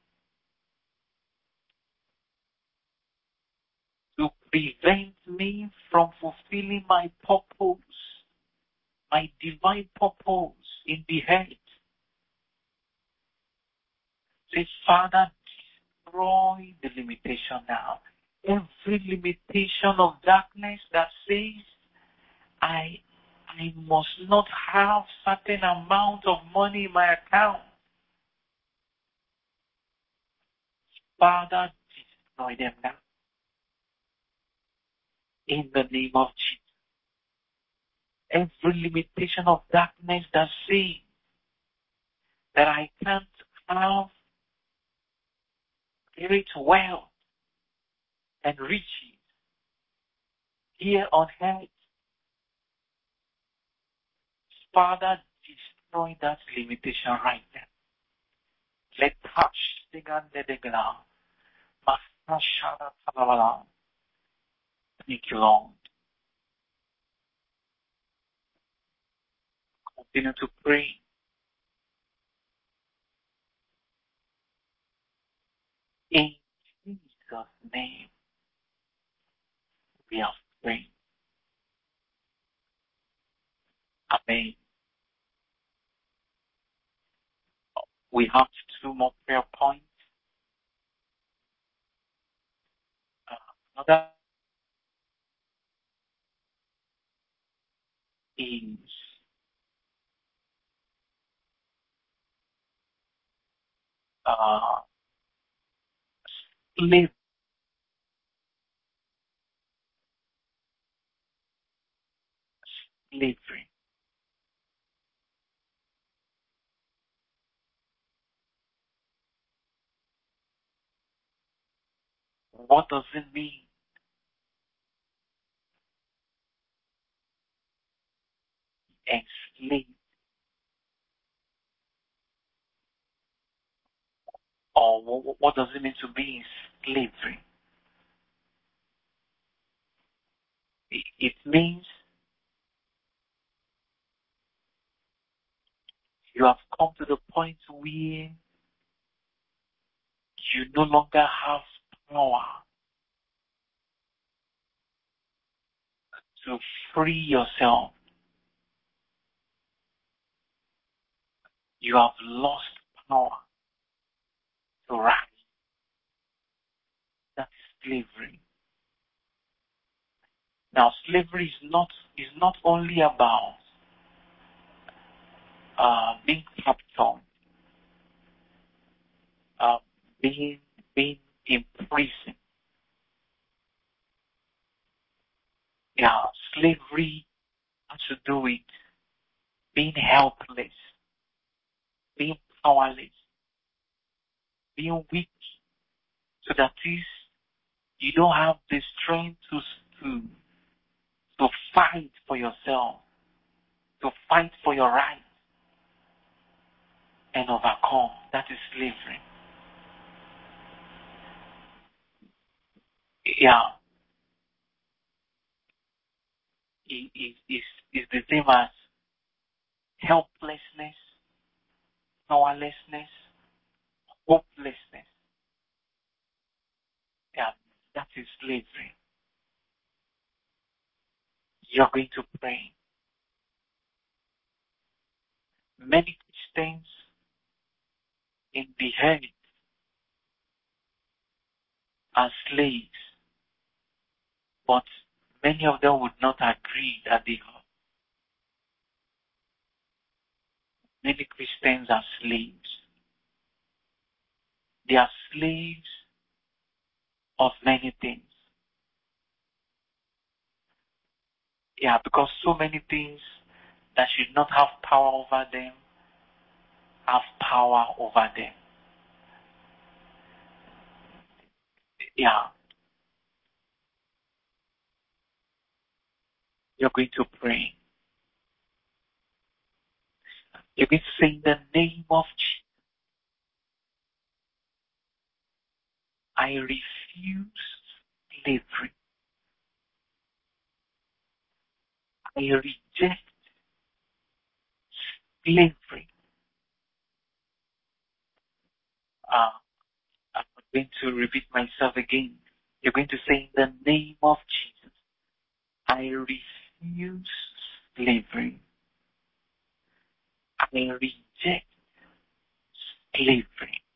to prevent me from fulfilling my purpose, my divine purpose in the head. Say, Father, destroy the limitation now. Every limitation of darkness that says I must not have certain amount of money in my account. Father, destroy them now. In the name of Jesus. Every limitation of darkness that says that I can't have great wealth and riches here on earth. Father, destroy that limitation right now. Let touch the ground. Thank you, Lord. Continue to pray. In Jesus' name, we are praying. Amen. We have 2 more prayer points. Another is slavery. Slavery. What does it mean? Enslaved. Or what does it mean to be in slavery? It means you have come to the point where you no longer have power to free yourself. You have lost power to rise. That is slavery. Now, slavery is not only about being captured, being imprisoned. Yeah, slavery has to do with being helpless, being powerless, being weak, so that is you don't have the strength to fight for yourself, to fight for your rights and overcome. That is slavery. Yeah. It's the same as helplessness, powerlessness, hopelessness. Yeah, that is slavery. You're going to pray. Many Christians in the earth are slaves, but many of them would not agree that they are. Many Christians are slaves. They are slaves of many things. Yeah, because so many things that should not have power over them have power over them. Yeah. You're going to pray. You're going to say in the name of Jesus, I refuse slavery. I reject slavery. I'm going to repeat myself again. You're going to say in the name of Jesus, I refuse slavery. I reject slavery.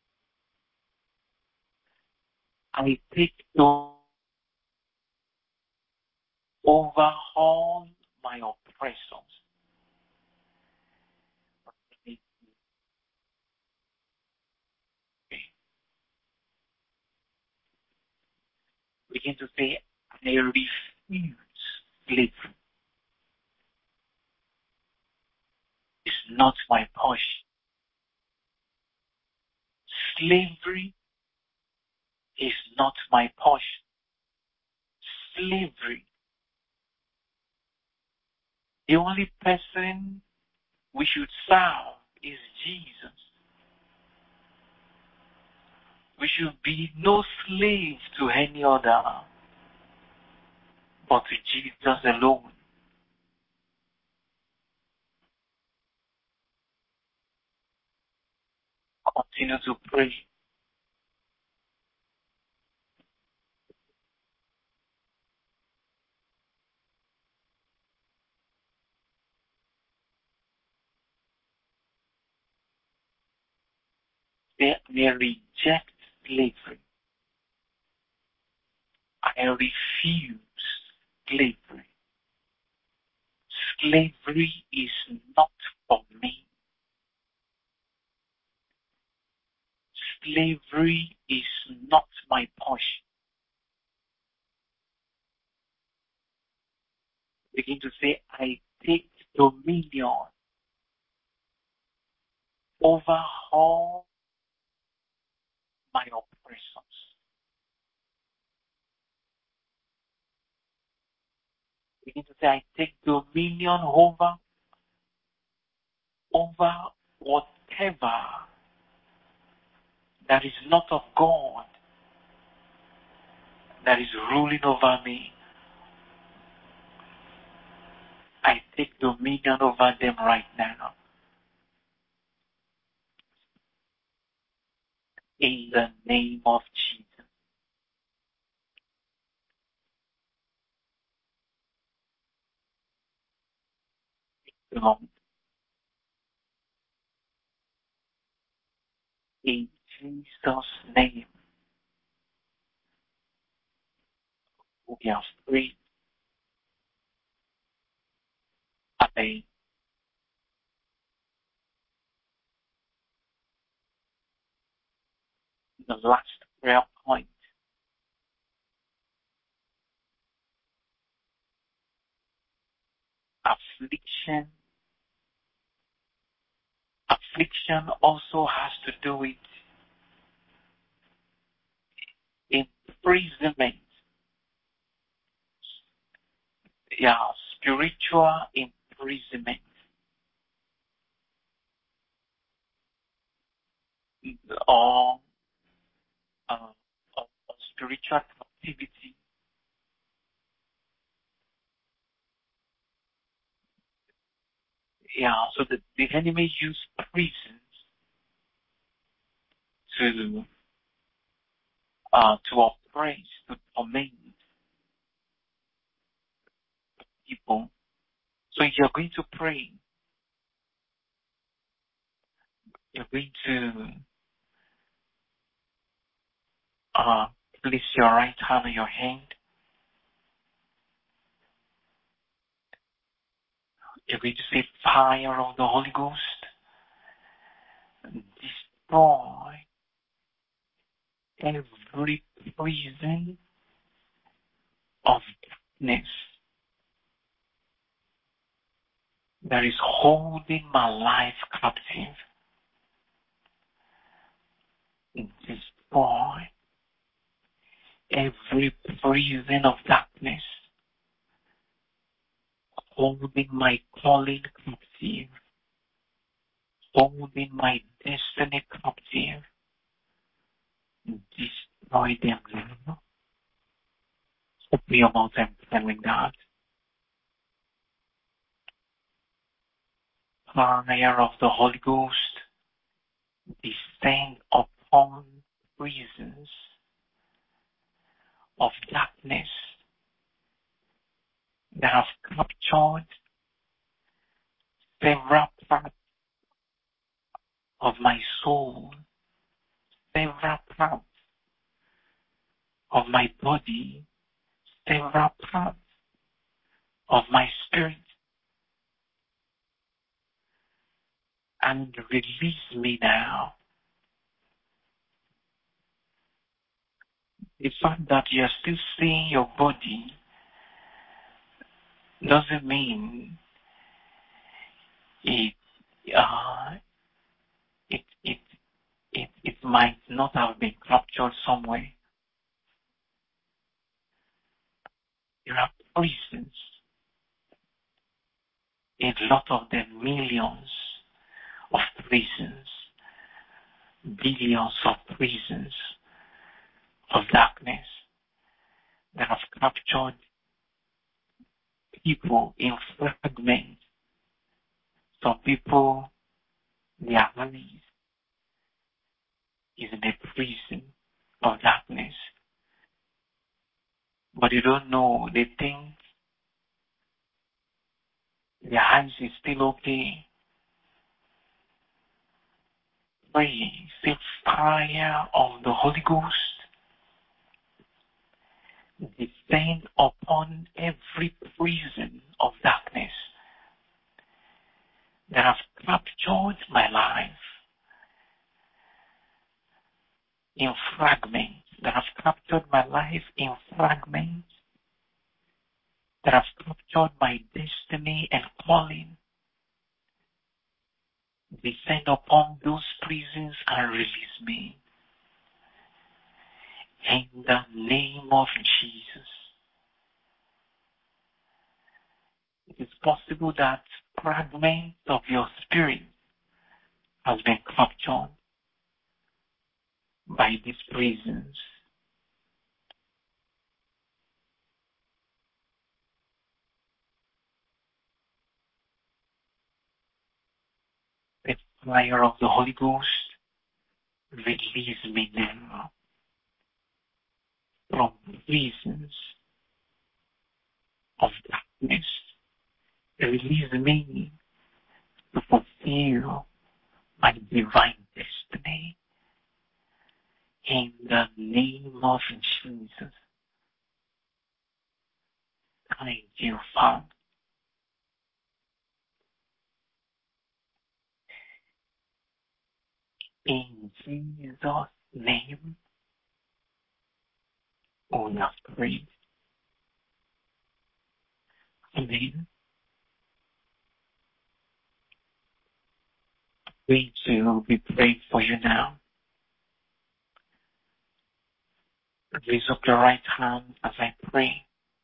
I take to overhaul my oppressors. Begin to say, I refuse slavery. It's not my portion. Slavery is not my portion. Slavery. The only person we should serve is Jesus. We should be no slave to any other, but to Jesus alone. Continue to pray. Say, I reject slavery. I refuse slavery. Slavery is not for me. Slavery is not my portion. Begin to say, I take dominion over all my oppressors. Begin to say, I take dominion over whatever that is not of God that is ruling over me. I take dominion over them right now. In the name of Jesus. Lord, in Jesus' name, we are free. Amen. The last prayer point. Affliction. Affliction also has to do with imprisonment. Yeah, spiritual imprisonment. Or, or spiritual captivity. Yeah, so the enemy use prisons to oppress, to torment people. So you're going to pray. You're going to Place your right hand on your hand. You're going to say, fire of the Holy Ghost, destroy every prison of darkness that is holding my life captive. Destroy every prison of darkness holding my calling captive, holding my destiny captive. Destroy them now. Open your mouth and pray with God. Fire of the Holy Ghost, descend upon prisons of darkness that have captured several parts of my soul, several parts of my body, several parts of my spirit, and release me now. The fact that you are still seeing your body doesn't mean it might not have been captured somewhere. There are prisons, a lot of them, millions of prisons, billions of prisons of darkness that have captured people in fragments. Some people, their eyes is in a prison of darkness. But you don't know, they think their eyes is still okay. Pray, say, fire of the Holy Ghost, descend upon every prison of darkness that have captured my life in fragments, that have captured my life in fragments, that have captured my destiny and calling. Descend upon those prisons and release me. In the name of Jesus. It is possible that fragments of your spirit has been captured by these prisons. The fire of the Holy Ghost, release me now from prisons of darkness. Release me to fulfill my divine destiny. In the name of Jesus. Thank you, Father. In Jesus' name, we have prayed. Amen. We will be praying for you now. Raise up your right hand as I pray.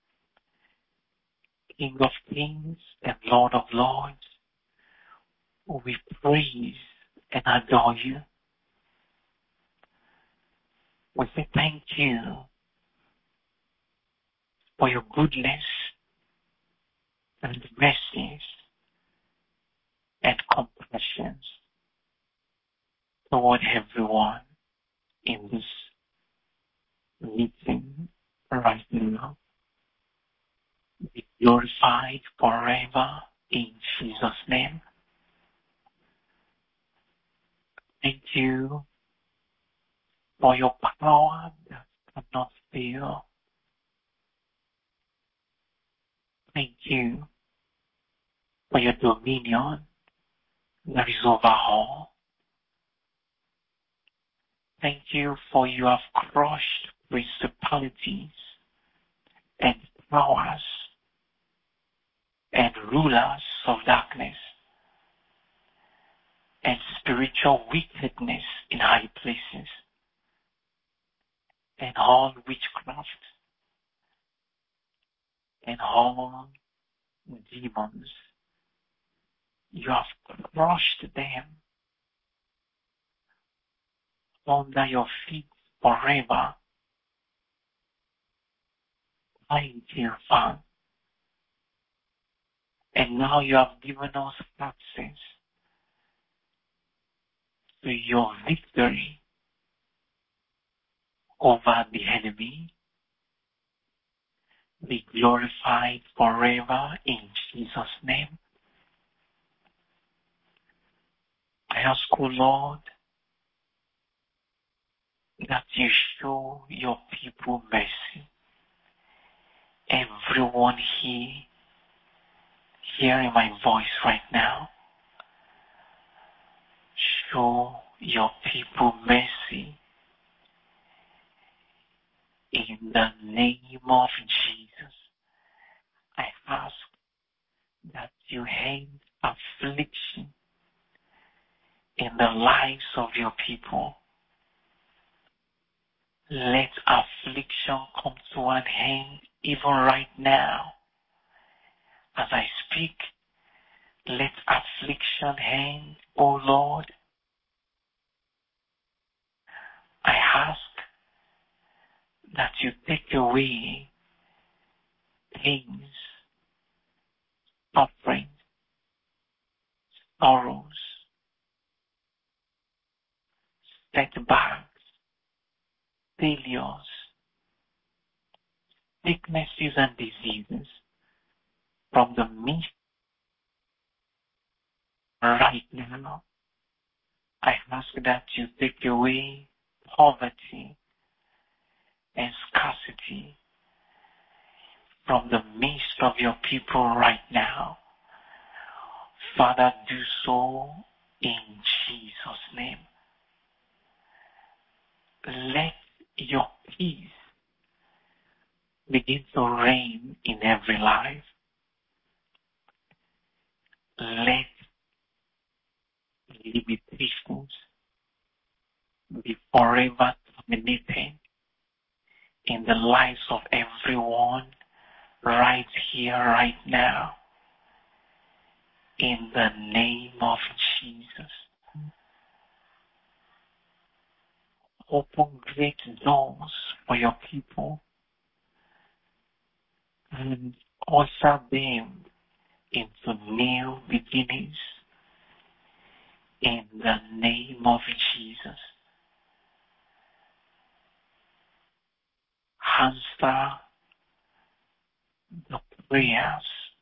King of kings and Lord of lords, we praise and adore you. We say thank you for your goodness and mercies and compassions toward everyone in this meeting right now. Be glorified forever in Jesus' name. Thank you for your power that cannot fail. Thank you for your dominion that is over all. Thank you for you have crushed principalities and powers and rulers of darkness and spiritual wickedness in high places and all witchcraft and all demons. You have crushed them under your feet forever. Thank you, Father. And now you have given us access to your victory over the enemy. Be glorified forever in Jesus' name. I ask, O Lord, that you show your people mercy. Everyone here, hearing my voice right now, show your people mercy in the name of Jesus. I ask that you end affliction in the lives of your people. Let affliction come to an end even right now. As I speak, let affliction end, O Lord. I ask that you take away pains, suffering, sorrows, setbacks, failures, sicknesses and diseases from the midst right now. I ask that you take away poverty and scarcity from the midst of your people right now. Father, do so in Jesus' name. Let your peace begin to reign in every life. Let limitations be forever terminated in the lives of everyone right here, right now. In the name of Jesus. Open great doors for your people and usher them into new beginnings in the name of Jesus. Answer the prayers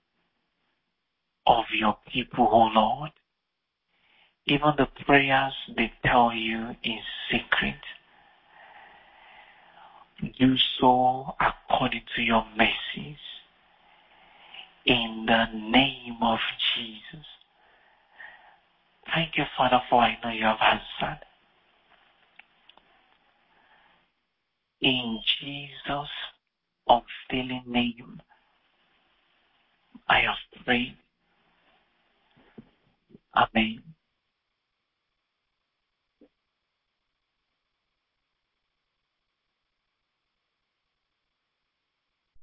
of your people, O Lord, even the prayers they tell you in secret. Do so according to your mercies in the name of Jesus. Thank you, Father, for I know you have answered. In Jesus' unfailing name, I have prayed. Amen.